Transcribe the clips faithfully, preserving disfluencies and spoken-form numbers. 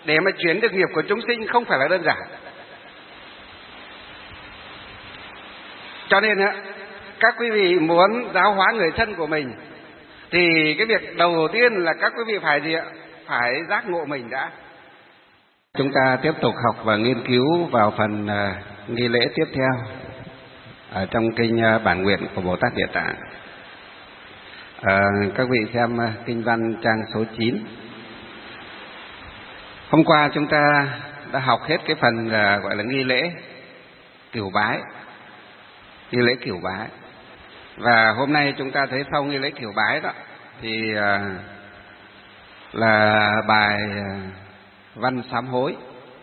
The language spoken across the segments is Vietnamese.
để mà chuyển được nghiệp của chúng sinh không phải là đơn giản. Cho nên á, các quý vị muốn giáo hóa người thân của mình thì cái việc đầu tiên là các quý vị phải gì ạ? Phải giác ngộ mình đã. Chúng ta tiếp tục học và nghiên cứu vào phần uh, nghi lễ tiếp theo ở trong kinh uh, Bản Nguyện của Bồ Tát Địa Tạng. Uh, các vị xem uh, kinh văn trang số chín. Hôm qua chúng ta đã học hết cái phần uh, gọi là nghi lễ cửu bái, nghi lễ cửu bái. Và hôm nay chúng ta thấy sau nghi lễ cửu bái đó thì uh, là bài uh, văn sám hối.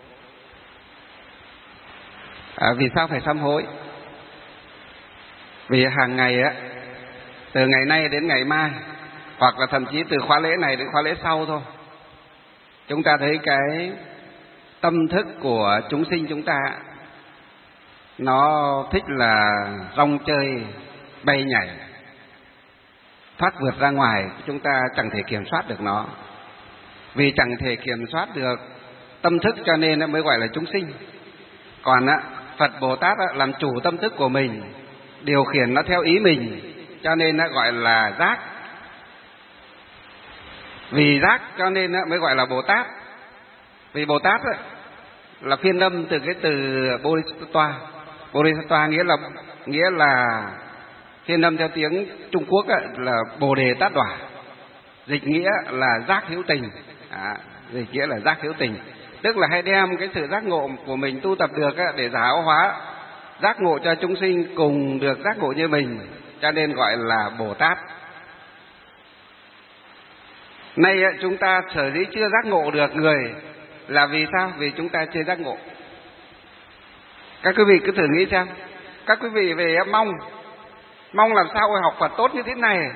À, vì sao phải sám hối? Vì hàng ngày á, từ ngày nay đến ngày mai, hoặc là thậm chí từ khóa lễ này đến khóa lễ sau thôi, chúng ta thấy cái tâm thức của chúng sinh chúng ta nó thích là rong chơi, bay nhảy, thoát vượt ra ngoài, chúng ta chẳng thể kiểm soát được nó. Vì chẳng thể kiểm soát được tâm thức cho nên nó mới gọi là chúng sinh. Còn á, Phật Bồ Tát á, làm chủ tâm thức của mình, điều khiển nó theo ý mình, cho nên nó gọi là giác. Vì giác cho nên á, mới gọi là Bồ Tát. Vì Bồ Tát á, là phiên âm từ cái từ Bodhisattva. Bodhisattva nghĩa là nghĩa là phiên âm theo tiếng Trung Quốc á, là Bồ Đề Tát Đỏa. Dịch nghĩa là giác hữu tình. À, dịch nghĩa là giác hữu tình, tức là hay đem cái sự giác ngộ của mình tu tập được á, để giáo hóa, giác ngộ cho chúng sinh cùng được giác ngộ như mình, cho nên gọi là Bồ Tát. Nay á, chúng ta sở dĩ chưa giác ngộ được người là vì sao? Vì chúng ta chưa giác ngộ. Các quý vị cứ thử nghĩ xem, các quý vị về mong mong làm sao học Phật tốt như thế này,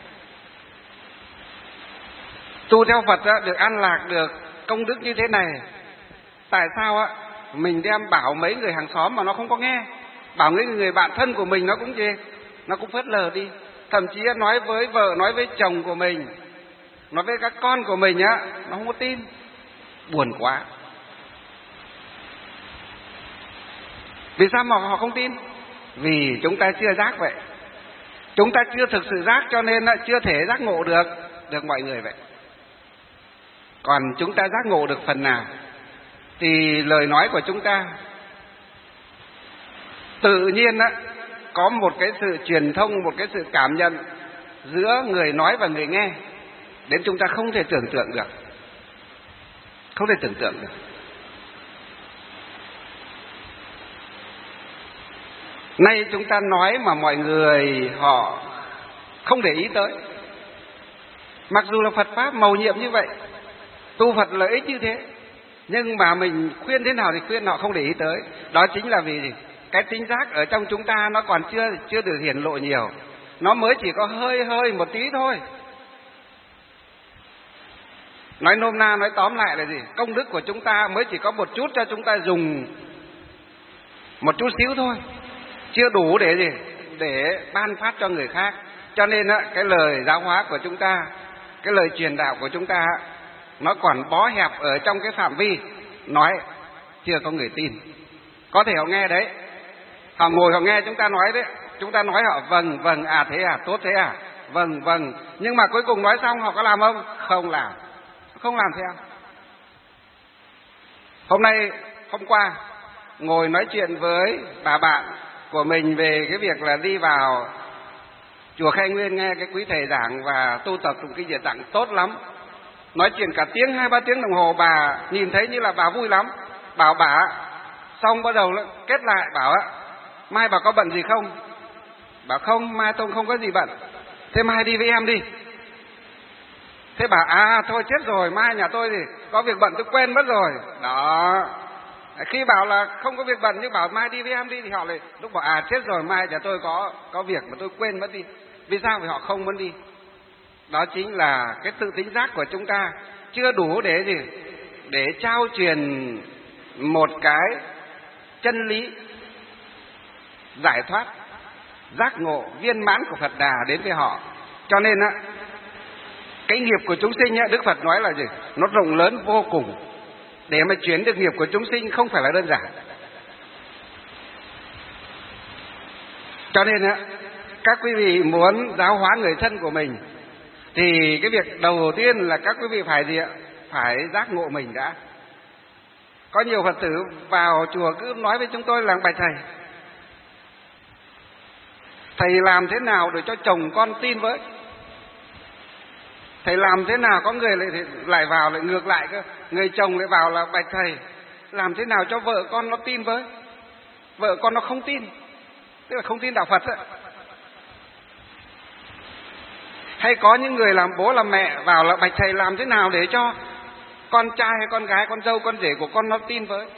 tu theo Phật á, được an lạc, được công đức như thế này. Tại sao á mình đem bảo mấy người hàng xóm mà nó không có nghe, bảo mấy người bạn thân của mình nó cũng gì, nó cũng phớt lờ đi. Thậm chí nói với vợ, nói với chồng của mình, nói với các con của mình á, nó không có tin. Buồn quá. Vì sao mà họ không tin? Vì chúng ta chưa giác vậy. Chúng ta chưa thực sự giác, cho nên chưa thể giác ngộ được được mọi người vậy. Còn chúng ta giác ngộ được phần nào thì lời nói của chúng ta tự nhiên á, có một cái sự truyền thông, một cái sự cảm nhận giữa người nói và người nghe, đến chúng ta không thể tưởng tượng được. Không thể tưởng tượng được. Nay chúng ta nói mà mọi người họ không để ý tới. Mặc dù là Phật Pháp mầu nhiệm như vậy, tu Phật lợi ích như thế, nhưng mà mình khuyên thế nào thì khuyên họ không để ý tới. Đó chính là vì gì? Cái tính giác ở trong chúng ta nó còn chưa chưa được hiển lộ nhiều, nó mới chỉ có hơi hơi một tí thôi. Nói nôm na, nói tóm lại là gì? Công đức của chúng ta mới chỉ có một chút cho chúng ta dùng, một chút xíu thôi, chưa đủ để gì? Để ban phát cho người khác. Cho nên á, cái lời giáo hóa của chúng ta, cái lời truyền đạo của chúng ta, nó còn bó hẹp ở trong cái phạm vi nói, chưa có người tin. Có thể họ nghe đấy, họ ngồi họ nghe chúng ta nói đấy, chúng ta nói họ vâng vâng, à thế à, tốt thế à, vâng vâng, nhưng mà cuối cùng nói xong họ có làm không? Không làm, không làm theo. Hôm nay, hôm qua ngồi nói chuyện với bà bạn của mình về cái việc là đi vào chùa Khai Nguyên nghe cái quý thầy giảng và tu tập tụng kinh Địa Tạng tốt lắm. Nói chuyện cả tiếng, hai ba tiếng đồng hồ, bà nhìn thấy như là bà vui lắm. Bảo bà, xong bắt đầu kết lại bảo á, mai bà có bận gì không? Bảo không, mai tôi không có gì bận. Thế mai đi với em đi. Thế bà, à thôi chết rồi, mai nhà tôi thì có việc bận tôi quên mất rồi. Đó. Khi bảo là không có việc bận nhưng bảo mai đi với em đi thì họ lại lúc bảo à chết rồi, mai nhà tôi có có việc mà tôi quên mất đi. Vì sao? Vì họ không muốn đi. Đó chính là cái tự tính giác của chúng ta chưa đủ để gì? Để trao truyền một cái chân lý giải thoát, giác ngộ, viên mãn của Phật Đà đến với họ. Cho nên á, cái nghiệp của chúng sinh á, Đức Phật nói là gì? Nó rộng lớn vô cùng. để mà chuyển được nghiệp của chúng sinh không phải là đơn giản. Cho nên á, các quý vị muốn giáo hóa người thân của mình thì cái việc đầu tiên là các quý vị phải gì ạ? Phải giác ngộ mình đã. Có nhiều Phật tử vào chùa cứ nói với chúng tôi là bạch thầy, thầy làm thế nào để cho chồng con tin với? Thầy làm thế nào có người lại lại vào lại ngược lại cơ, người chồng lại vào là bạch thầy, làm thế nào cho vợ con nó tin với? Vợ con nó không tin, tức là không tin đạo Phật ấy. Hay có những người làm bố làm mẹ vào là bạch thầy làm thế nào để cho con trai hay con gái, con dâu, con rể của con nó tin với?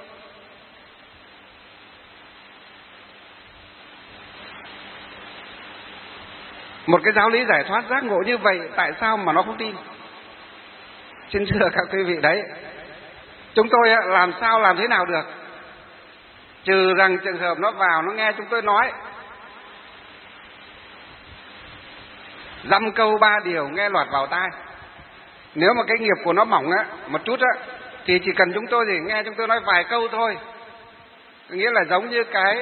Một cái giáo lý giải thoát giác ngộ như vậy tại sao mà nó không tin? Xin thưa các quý vị đấy, chúng tôi làm sao làm thế nào được? Trừ rằng trường hợp nó vào nó nghe chúng tôi nói dăm câu ba điều nghe lọt vào tai. Nếu mà cái nghiệp của nó mỏng á, một chút á, thì chỉ cần chúng tôi thì nghe chúng tôi nói vài câu thôi. Nghĩa là giống như cái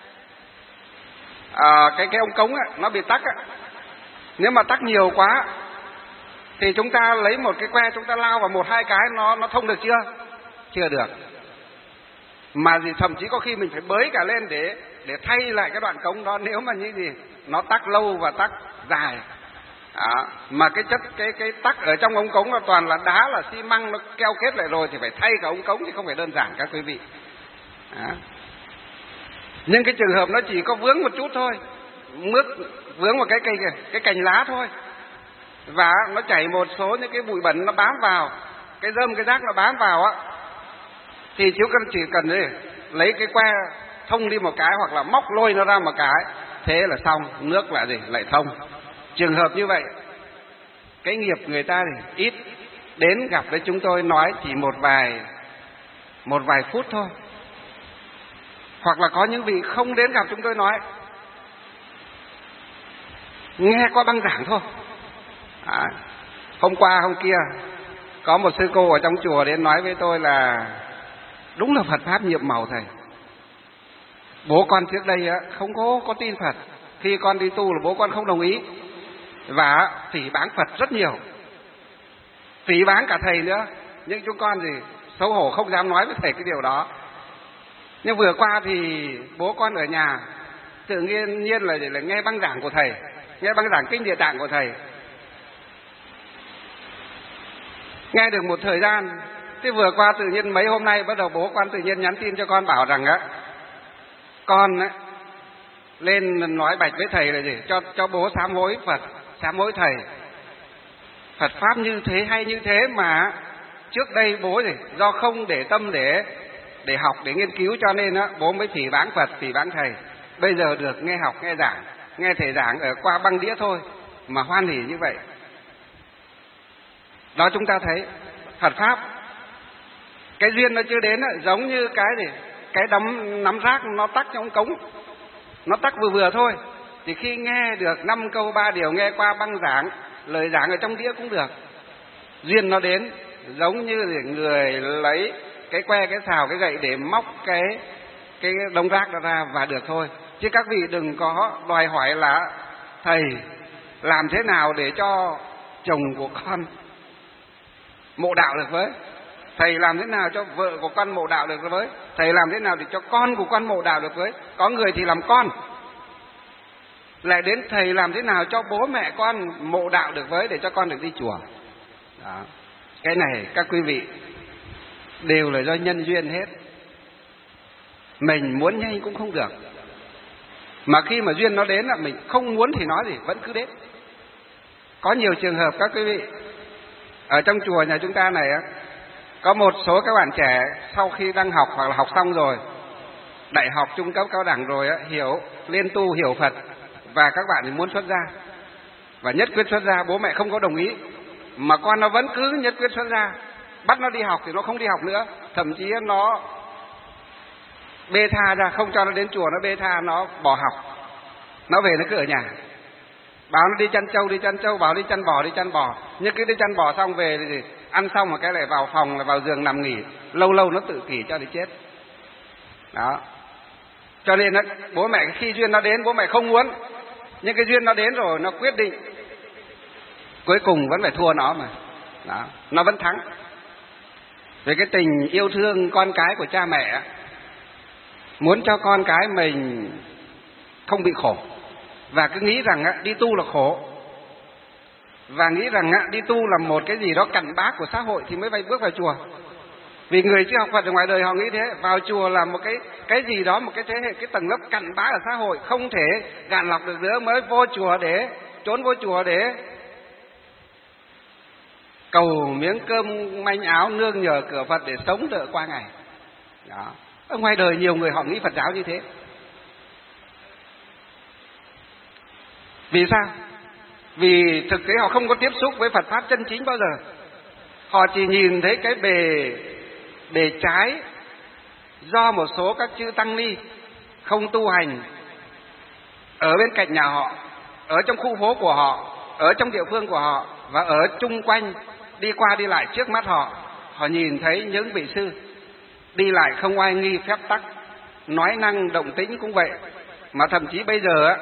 à, cái cái ống cống á, nó bị tắc á. Nếu mà tắc nhiều quá thì chúng ta lấy một cái que chúng ta lao vào một hai cái nó nó thông được chưa? Chưa được. Mà gì thậm chí có khi mình phải bới cả lên để để thay lại cái đoạn cống đó, nếu mà như gì nó tắc lâu và tắc dài. Đó. Mà cái chất cái cái tắc ở trong ống cống là toàn là đá, là xi măng nó keo kết lại rồi thì phải thay cả ống cống, thì không phải đơn giản các quý vị. Đó. Nhưng cái trường hợp nó chỉ có vướng một chút thôi, mướt vướng một cái cây cái cành lá thôi, và nó chảy một số những cái bụi bẩn nó bám vào, cái rơm cái rác nó bám vào á, thì chú cần chỉ cần đi, lấy cái que thông đi một cái hoặc là móc lôi nó ra một cái, thế là xong, nước lại gì lại thông. Trường hợp như vậy, cái nghiệp người ta thì ít đến gặp với chúng tôi nói chỉ một vài một vài phút thôi, hoặc là có những vị không đến gặp chúng tôi nói, nghe qua băng giảng thôi. À, hôm qua hôm kia có một sư cô ở trong chùa đến nói với tôi là đúng là Phật pháp nhiệm màu thầy. Bố con trước đây không có có tin Phật, khi con đi tu là bố con không đồng ý và phỉ báng Phật rất nhiều, phỉ báng cả thầy nữa. Nhưng chúng con thì xấu hổ không dám nói với thầy cái điều đó. Nhưng vừa qua thì bố con ở nhà tự nhiên nhiên là, là nghe băng giảng của thầy, nghe băng giảng kinh Địa Tạng của thầy, nghe được một thời gian. Thế vừa qua tự nhiên mấy hôm nay bắt đầu bố con tự nhiên nhắn tin cho con bảo rằng á, con á lên nói bạch với thầy là gì, cho cho bố sám hối Phật, sám hối thầy. Phật pháp như thế hay như thế mà trước đây bố gì do không để tâm để để học, để nghiên cứu, cho nên á bố mới phỉ báng Phật, phỉ báng thầy. Bây giờ được nghe học, nghe giảng, nghe thầy giảng ở qua băng đĩa thôi mà hoan hỉ như vậy. Đó, chúng ta thấy Phật pháp cái duyên nó chưa đến á, giống như cái gì cái đấm nắm rác nó tắc trong cống, nó tắc vừa vừa thôi, thì khi nghe được năm câu ba điều nghe qua băng giảng, lời giảng ở trong đĩa cũng được. Duyên nó đến giống như người lấy cái que, cái xào, cái gậy để móc cái cái đống rác đó ra và được thôi. Chứ các vị đừng có đòi hỏi là thầy làm thế nào để cho chồng của con mộ đạo được với, thầy làm thế nào cho vợ của con mộ đạo được với, thầy làm thế nào để cho con của con mộ đạo được với. Có người thì làm con, lại đến thầy làm thế nào cho bố mẹ con mộ đạo được với, để cho con được đi chùa. Đó. Cái này các quý vị đều là do nhân duyên hết. Mình muốn nhanh cũng không được, mà khi mà duyên nó đến là mình không muốn thì nói gì vẫn cứ đến. Có nhiều trường hợp các quý vị ở trong chùa nhà chúng ta này á, có một số các bạn trẻ sau khi đang học hoặc là học xong rồi, đại học, trung cấp, cao đẳng rồi á, hiểu lên tu, hiểu Phật, và các bạn thì muốn xuất gia và nhất quyết xuất gia. Bố mẹ không có đồng ý mà con nó vẫn cứ nhất quyết xuất gia. Bắt nó đi học thì nó không đi học nữa, thậm chí nó bê tha ra, không cho nó đến chùa, nó bê tha, nó bỏ học, nó về nó cứ ở nhà. Bảo nó đi chăn trâu, đi chăn trâu, bảo đi chăn bò, đi chăn bò. Nhưng cứ đi chăn bò xong về thì ăn xong một cái lại vào phòng, lại vào giường nằm nghỉ, lâu lâu nó tự kỷ cho đến chết. Đó. Cho nên bố mẹ khi duyên nó đến, bố mẹ không muốn, nhưng cái duyên nó đến rồi, nó quyết định, cuối cùng vẫn phải thua nó mà. Đó. Nó vẫn thắng. Về cái tình yêu thương con cái của cha mẹ, muốn cho con cái mình không bị khổ, và cứ nghĩ rằng đi tu là khổ, và nghĩ rằng đi tu là một cái gì đó cặn bã của xã hội thì mới phải bước vào chùa. Vì người chưa học Phật ở ngoài đời họ nghĩ thế, vào chùa là một cái cái gì đó, một cái thế hệ, cái tầng lớp cặn bã ở xã hội, không thể gạn lọc được nữa, mới vô chùa để trốn vô chùa để cầu miếng cơm manh áo, nương nhờ cửa Phật để sống đỡ qua ngày. Đó. Ở ngoài đời nhiều người họ nghĩ Phật giáo như thế. Vì sao? Vì thực tế họ không có tiếp xúc với Phật pháp chân chính bao giờ. Họ chỉ nhìn thấy cái bề bề trái do một số các chư tăng ni không tu hành ở bên cạnh nhà họ, ở trong khu phố của họ, ở trong địa phương của họ, và ở chung quanh, đi qua đi lại trước mắt họ. Họ nhìn thấy những vị sư đi lại không oai nghi phép tắc, nói năng động tĩnh cũng vậy. Mà thậm chí bây giờ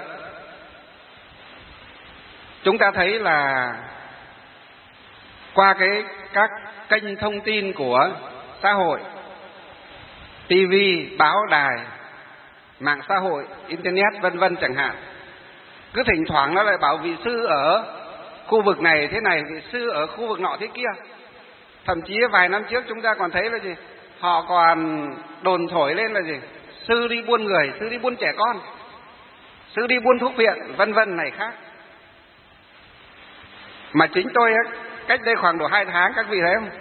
chúng ta thấy là qua cái các kênh thông tin của xã hội, tivi, báo đài, mạng xã hội, internet vân vân chẳng hạn, cứ thỉnh thoảng nó lại bảo vị sư ở khu vực này thế này, vị sư ở khu vực nọ thế kia. Thậm chí vài năm trước chúng ta còn thấy là gì, họ còn đồn thổi lên là gì, sư đi buôn người, sư đi buôn trẻ con, sư đi buôn thuốc viện vân vân này khác. Mà chính tôi cách đây khoảng độ hai tháng, các vị thấy không,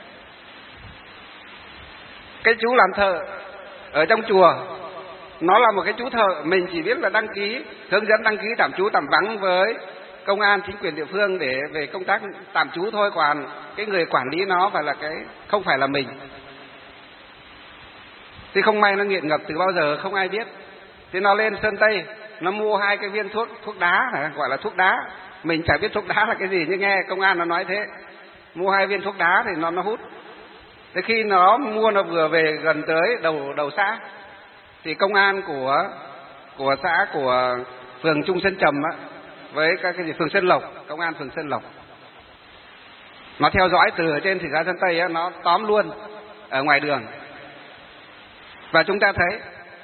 cái chú làm thợ ở trong chùa, nó là một cái chú thợ, mình chỉ biết là đăng ký, hướng dẫn đăng ký tạm trú tạm vắng với công an, chính quyền địa phương để về công tác tạm trú thôi, còn cái người quản lý nó phải là cái không phải là mình. Thì không may nó nghiện ngập từ bao giờ không ai biết. Thì nó lên Sơn Tây, nó mua hai cái viên thuốc thuốc đá, gọi là thuốc đá. Mình chả biết thuốc đá là cái gì, nhưng nghe công an nó nói thế. Mua hai viên thuốc đá thì nó nó hút. Thế khi nó mua, nó vừa về gần tới đầu đầu xã, thì công an của của xã, của phường Trung Sơn Trầm á, với các cái gì phường Sơn Lộc, công an phường Sơn Lộc, nó theo dõi từ ở trên thị xã Sơn Tây á, nó tóm luôn ở ngoài đường. Và chúng ta thấy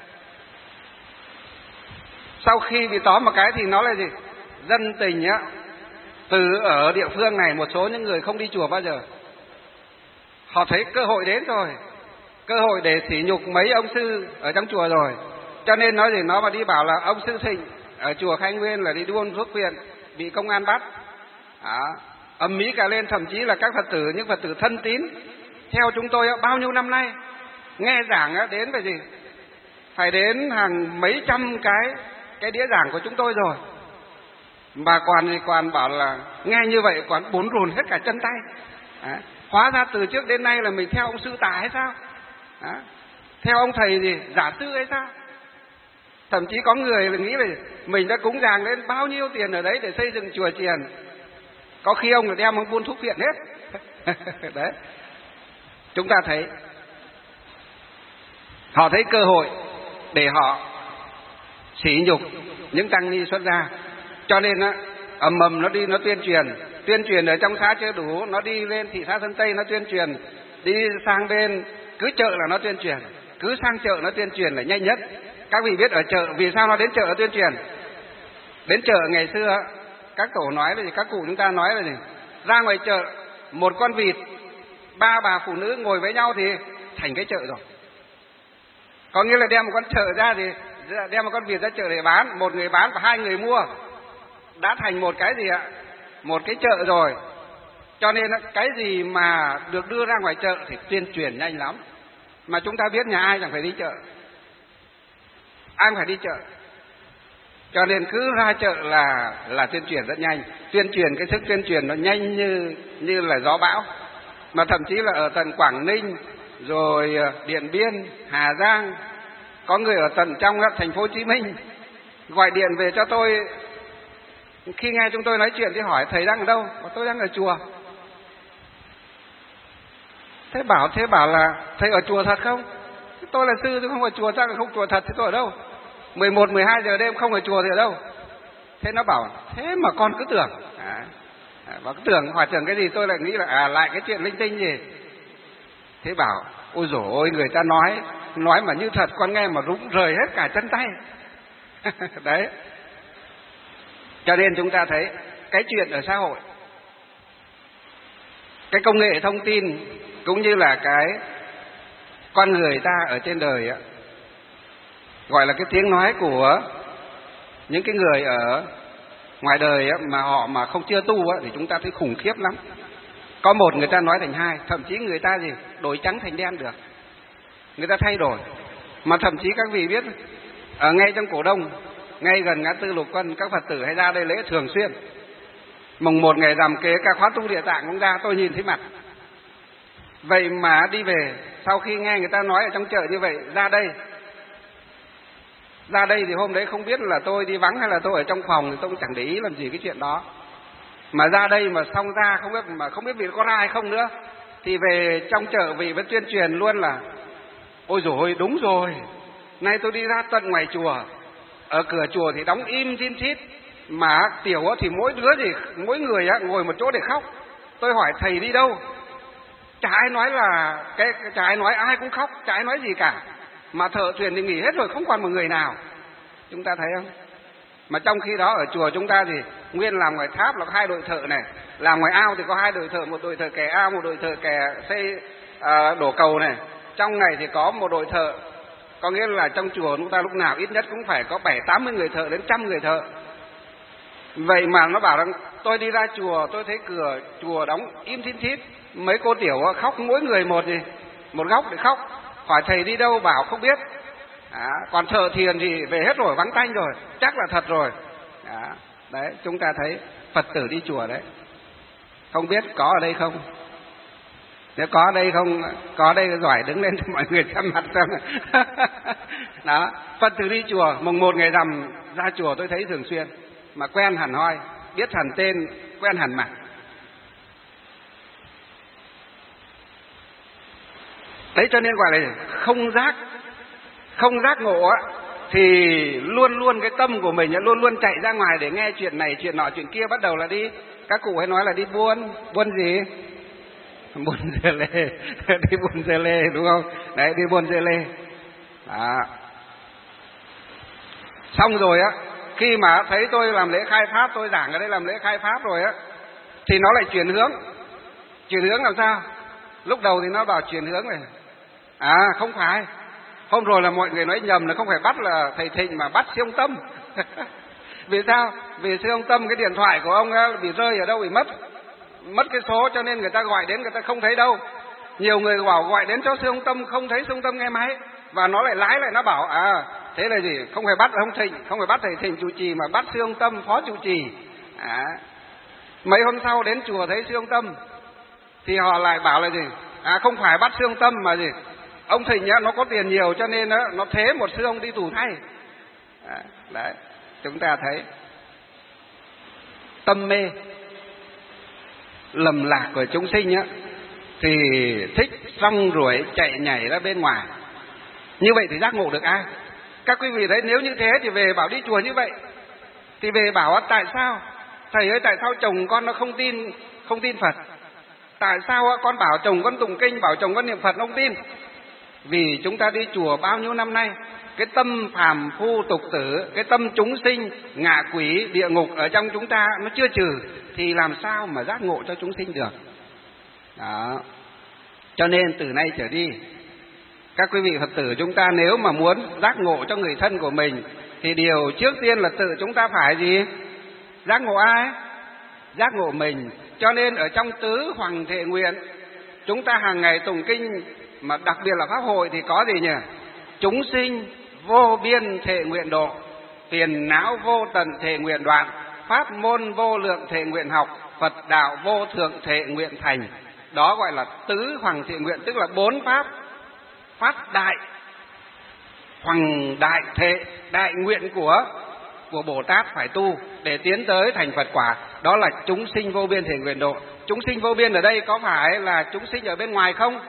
sau khi bị tóm một cái thì nó là gì, dân tình á, từ ở địa phương này, một số những người không đi chùa bao giờ, họ thấy cơ hội đến rồi, cơ hội để sỉ nhục mấy ông sư ở trong chùa rồi. Cho nên nói gì, nó mà đi bảo là ông sư Thịnh ở chùa Khai Nguyên là đi buôn thuốc viện, bị công an bắt, đó, ầm ĩ cả lên. Thậm chí là các Phật tử, những Phật tử thân tín theo chúng tôi bao nhiêu năm nay, nghe giảng đến về gì, phải đến hàng mấy trăm cái cái đĩa giảng của chúng tôi rồi, mà còn còn bảo là nghe như vậy còn bốn rùn hết cả chân tay. Đó. Hóa ra từ trước đến nay là mình theo ông sư tà hay sao? Đó. Theo ông thầy gì giả sư hay sao? Thậm chí có người là nghĩ là mình đã cúng dường lên bao nhiêu tiền ở đấy để xây dựng chùa chiền, có khi ông là đem ông buôn thuốc viện hết. Đấy, chúng ta thấy họ thấy cơ hội để họ sỉ nhục những tăng ni xuất gia. Cho nên á, ầm ầm nó đi, nó tuyên truyền, tuyên truyền ở trong xã chưa đủ, nó đi lên thị xã Sơn Tây nó tuyên truyền, đi sang bên cứ chợ là nó tuyên truyền, cứ sang chợ nó tuyên truyền là nhanh nhất. Các vị biết ở chợ vì sao nó đến chợ nó tuyên truyền? Đến chợ ngày xưa các tổ nói là gì, các cụ chúng ta nói là gì, ra ngoài chợ một con vịt, ba bà phụ nữ ngồi với nhau thì thành cái chợ rồi. Có nghĩa là đem một con chợ ra thì đem một con vịt ra chợ để bán, một người bán và hai người mua, đã thành một cái gì ạ? Một cái chợ rồi. Cho nên cái gì mà được đưa ra ngoài chợ thì tuyên truyền nhanh lắm. Mà chúng ta biết nhà ai chẳng phải đi chợ, ai phải đi chợ. Cho nên cứ ra chợ là là tuyên truyền rất nhanh. Tuyên truyền, cái sức tuyên truyền nó nhanh như như là gió bão. Mà thậm chí là ở tận Quảng Ninh, rồi Điện Biên, Hà Giang, có người ở tận trong thành phố Hồ Chí Minh gọi điện về cho tôi. Khi nghe chúng tôi nói chuyện thì hỏi thầy đang ở đâu? Tôi đang ở chùa. Thế bảo thế bảo là thầy ở chùa thật không? Tôi là sư tôi không ở chùa, sao lại không chùa thật? Thế tôi ở đâu? mười một, mười hai giờ đêm không ở chùa thì ở đâu? Thế nó bảo thế mà con cứ tưởng. À, và cứ tưởng hòa trưởng cái gì, tôi lại nghĩ là à lại cái chuyện linh tinh gì. Thế bảo ôi dồi ôi, người ta nói nói mà như thật, con nghe mà rụng rời hết cả chân tay. Đấy. Cho nên chúng ta thấy cái chuyện ở xã hội, cái công nghệ thông tin cũng như là cái con người ta ở trên đời á, gọi là cái tiếng nói của những cái người ở ngoài đời á, mà họ mà không chưa tu á, thì chúng ta thấy khủng khiếp lắm. Có một người ta nói thành hai, thậm chí người ta gì đổi trắng thành đen được, người ta thay đổi. Mà thậm chí các vị biết, ở ngay trong Cổ Đông, ngay gần ngã tư Lục Quân, các Phật tử hay ra đây lễ thường xuyên. Mùng một ngày rằm kể cả khóa tu Địa Tạng cũng ra, tôi nhìn thấy mặt. Vậy mà đi về, sau khi nghe người ta nói ở trong chợ như vậy, ra đây ra đây thì hôm đấy không biết là tôi đi vắng hay là tôi ở trong phòng, thì tôi cũng chẳng để ý làm gì cái chuyện đó. Mà ra đây mà xong ra không biết, mà không biết vị có ra hay không nữa, thì về trong chợ vị vẫn tuyên truyền luôn là ôi dồi ôi, đúng rồi, nay tôi đi ra tận ngoài chùa, ở cửa chùa thì đóng im tin thít, mà tiểu thì mỗi đứa thì mỗi người ngồi một chỗ để khóc. Tôi hỏi thầy đi đâu, chả ai nói là cái chả ai nói, ai cũng khóc, chả ai nói gì cả. Mà thợ thuyền thì nghỉ hết rồi, không còn một người nào. Chúng ta thấy không? Mà trong khi đó ở chùa chúng ta thì nguyên làm ngoài tháp là có hai đội thợ này, làm ngoài ao thì có hai đội thợ, một đội thợ kè ao, một đội thợ kè xây à, đổ cầu này. Trong ngày thì có một đội thợ, có nghĩa là trong chùa chúng ta lúc nào ít nhất cũng phải có bảy tám mươi người thợ đến trăm người thợ. Vậy mà nó bảo rằng tôi đi ra chùa, tôi thấy cửa chùa đóng im thít thít, mấy cô tiểu khóc mỗi người một gì một góc để khóc. Hỏi thầy đi đâu, bảo không biết. À, còn thợ thiền thì về hết rồi, vắng tanh rồi, chắc là thật rồi. À, đấy, chúng ta thấy Phật tử đi chùa đấy. Không biết có ở đây không? Nếu có ở đây không, có ở đây giỏi đứng lên cho mọi người xem mặt xem. Đó, Phật tử đi chùa, mùng một ngày rằm ra chùa tôi thấy thường xuyên, mà quen hẳn hoi, biết hẳn tên, quen hẳn mặt. Đấy, cho nên gọi là không giác, không giác ngộ á, thì luôn luôn cái tâm của mình luôn luôn chạy ra ngoài để nghe chuyện này, chuyện nọ, chuyện kia, bắt đầu là đi, các cụ hay nói là đi buôn, buôn gì? Buôn dê lê, đi buôn dê lê đúng không? Đấy, đi buôn dê lê. Đó. Xong rồi á, khi mà thấy tôi làm lễ khai pháp, tôi giảng ở đây làm lễ khai pháp rồi á, thì nó lại chuyển hướng. Chuyển hướng làm sao? Lúc đầu thì nó bảo chuyển hướng này. À không phải, hôm rồi là mọi người nói nhầm là không phải bắt là thầy Thịnh mà bắt siêu ông Tâm. Vì sao? Vì siêu ông Tâm cái điện thoại của ông bị rơi ở đâu, bị mất mất cái số, cho nên người ta gọi đến người ta không thấy đâu. Nhiều người bảo gọi đến cho siêu ông Tâm, không thấy siêu ông Tâm nghe máy, và nó lại lái lại, nó bảo à thế là gì, không phải bắt ông Thịnh, không phải bắt thầy Thịnh chủ trì mà bắt siêu ông Tâm phó chủ trì. À, mấy hôm sau đến chùa thấy siêu ông Tâm thì họ lại bảo là gì, à không phải bắt siêu ông Tâm mà gì, ông Thịnh nhá, nó có tiền nhiều cho nên đó, nó thế một sư ông đi tù thay. À, đấy, chúng ta thấy tâm mê lầm lạc của chúng sinh á, thì thích rong ruổi chạy nhảy ra bên ngoài. Như vậy thì giác ngộ được ai? Các quý vị thấy nếu như thế thì về bảo đi chùa như vậy, thì về bảo tại sao thầy ơi, tại sao chồng con nó không tin không tin Phật? Tại sao con bảo chồng con tụng kinh, bảo chồng con niệm Phật nó không tin? Vì chúng ta đi chùa bao nhiêu năm nay, cái tâm phàm phu tục tử, cái tâm chúng sinh, ngạ quỷ, địa ngục ở trong chúng ta nó chưa trừ, thì làm sao mà giác ngộ cho chúng sinh được? Đó. Cho nên từ nay trở đi, các quý vị Phật tử chúng ta nếu mà muốn giác ngộ cho người thân của mình, thì điều trước tiên là tự chúng ta phải gì? Giác ngộ ai? Giác ngộ mình. Cho nên ở trong tứ hoằng thệ nguyện, chúng ta hàng ngày tụng kinh, mà đặc biệt là pháp hội thì có gì nhỉ? Chúng sinh vô biên thệ nguyện độ, phiền não vô tận thệ nguyện đoạn, pháp môn vô lượng thệ nguyện học, Phật đạo vô thượng thệ nguyện thành. Đó gọi là tứ hoằng thệ nguyện, tức là bốn pháp phát đại, hoằng đại thệ, đại nguyện của của Bồ Tát phải tu để tiến tới thành Phật quả, đó là chúng sinh vô biên thể nguyện độ. Chúng sinh vô biên ở đây có phải là chúng sinh ở bên ngoài không?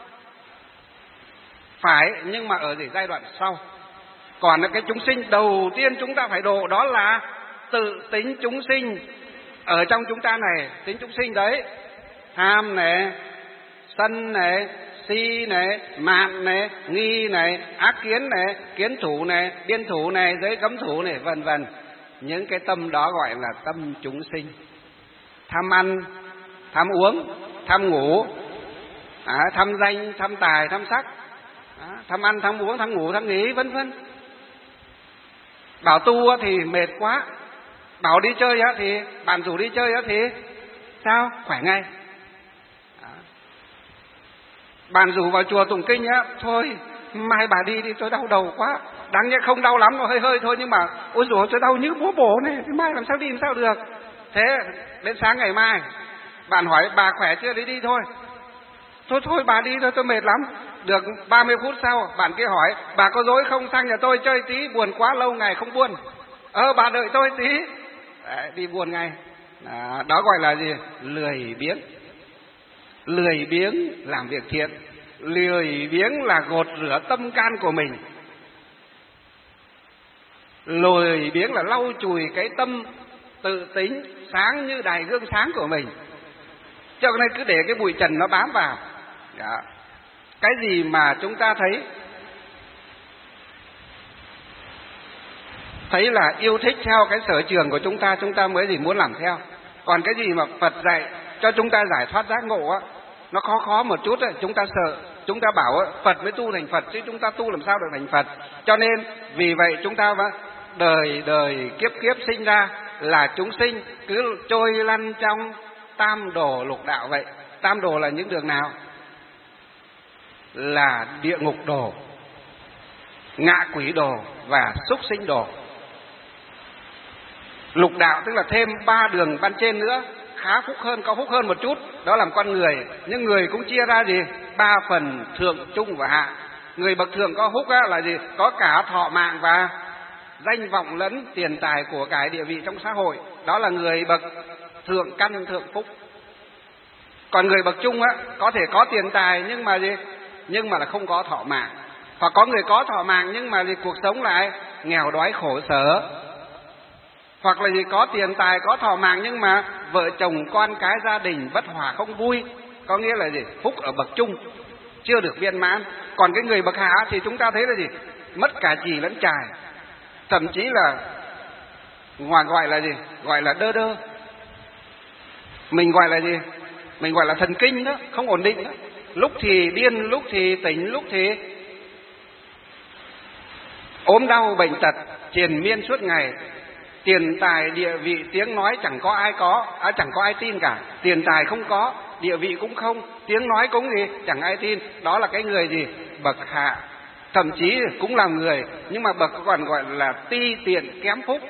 Phải, nhưng mà ở giai đoạn sau. Còn cái chúng sinh đầu tiên chúng ta phải độ đó là tự tính chúng sinh ở trong chúng ta này. Tính chúng sinh đấy, tham này, sân này, si này, mạn này, nghi này, ác kiến này, kiến thủ này, biên thủ này, giới cấm thủ này, vân vân. Những cái tâm đó gọi là tâm chúng sinh. Tham ăn, tham uống, tham ngủ, à, tham danh, tham tài, tham sắc, à, tham ăn, tham uống, tham ngủ, tham nghỉ, vân vân. Bảo tu thì mệt quá, bảo đi chơi thì bạn rủ đi chơi thì sao? Khỏe ngay. Bạn rủ vào chùa tụng kinh á, thôi mai bà đi đi tôi đau đầu quá. Đáng nhẽ không đau lắm, nó hơi hơi thôi, nhưng mà ôi dồi tôi đau như búa bổ này, mai làm sao đi làm sao được. Thế đến sáng ngày mai bạn hỏi bà khỏe chưa, đi đi thôi. Thôi thôi bà đi thôi, tôi mệt lắm. Được ba mươi phút sau bạn kia hỏi bà có dối không, sang nhà tôi chơi tí, buồn quá lâu ngày không buồn. Ờ bà đợi tôi tí. Đấy, đi buồn ngay. Đó, đó gọi là gì? Lười biếng. Lười biếng làm việc thiện, lười biếng là gột rửa tâm can của mình, lười biếng là lau chùi cái tâm tự tính sáng như đài gương sáng của mình. Cho nên cứ để cái bụi trần nó bám vào. Đó. Cái gì mà chúng ta thấy thấy là yêu thích theo cái sở trường của chúng ta, chúng ta mới gì muốn làm theo. Còn cái gì mà Phật dạy cho chúng ta giải thoát giác ngộ á, nó khó khó một chút ấy, chúng ta sợ, chúng ta bảo ấy, Phật mới tu thành Phật, chứ chúng ta tu làm sao được thành Phật. Cho nên vì vậy chúng ta đời đời kiếp kiếp sinh ra là chúng sinh cứ trôi lăn trong tam đồ lục đạo vậy. Tam đồ là những đường nào? Là địa ngục đồ, ngạ quỷ đồ và súc sinh đồ. Lục đạo tức là thêm ba đường ban trên nữa, khá phúc hơn, có phúc hơn một chút, đó làm con người. Nhưng người cũng chia ra gì? Ba phần thượng, trung và hạ. Người bậc thượng có phúc á, là gì? Có cả thọ mạng và danh vọng lẫn tiền tài của cải địa vị trong xã hội. Đó là người bậc thượng căn thượng phúc. Còn người bậc trung á, có thể có tiền tài nhưng mà gì? Nhưng mà là không có thọ mạng. Hoặc có người có thọ mạng nhưng mà gì? Cuộc sống lại nghèo đói khổ sở. Hoặc là gì? Có tiền tài, có thọ mạng nhưng mà vợ chồng con cái gia đình bất hòa không vui. Có nghĩa là gì? Phúc ở bậc trung chưa được viên mãn. Còn cái người bậc hạ thì chúng ta thấy là gì? Mất cả chì lẫn chài. Thậm chí là ngoài gọi là gì? Gọi là đơ đơ. Mình gọi là gì? Mình gọi là thần kinh đó, không ổn định đó. Lúc thì điên, lúc thì tỉnh, lúc thì ốm đau bệnh tật triền miên suốt ngày. Tiền tài địa vị tiếng nói chẳng có ai có, à, chẳng có ai tin cả. Tiền tài không có, địa vị cũng không, tiếng nói cũng gì chẳng ai tin. Đó là cái người gì? Bậc hạ. Thậm chí cũng là người, nhưng mà bậc còn gọi là ti tiện kém phúc.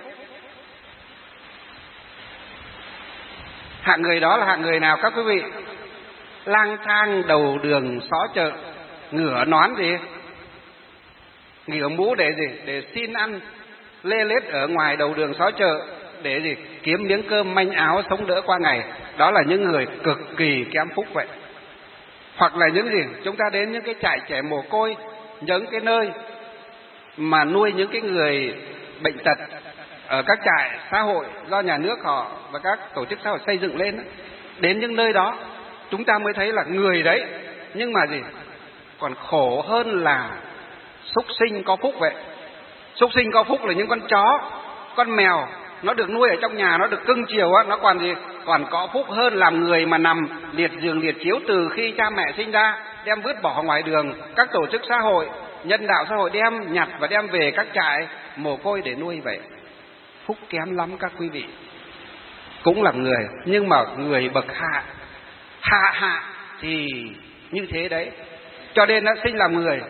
Hạng người đó là hạng người nào các quý vị? Lang thang đầu đường xó chợ, ngửa nón gì? Ngửa mũ để gì? Để xin ăn, lê lết ở ngoài đầu đường xó chợ để gì? Kiếm miếng cơm manh áo sống đỡ qua ngày. Đó là những người cực kỳ kém phúc vậy. Hoặc là những gì? Chúng ta đến những cái trại trẻ mồ côi, những cái nơi mà nuôi những cái người bệnh tật ở các trại xã hội do nhà nước họ và các tổ chức xã hội xây dựng lên đó. Đến những nơi đó chúng ta mới thấy là người đấy, nhưng mà gì? Còn khổ hơn là súc sinh có phúc vậy. Súc sinh có phúc là những con chó, con mèo, nó được nuôi ở trong nhà, nó được cưng chiều á, nó còn gì? Còn có phúc hơn làm người mà nằm liệt giường liệt chiếu từ khi cha mẹ sinh ra, đem vứt bỏ ngoài đường, các tổ chức xã hội, nhân đạo xã hội đem nhặt và đem về các trại mồ côi để nuôi vậy. Phúc kém lắm các quý vị. Cũng là người, nhưng mà người bậc hạ, hạ hạ thì như thế đấy. Cho nên nó sinh làm người,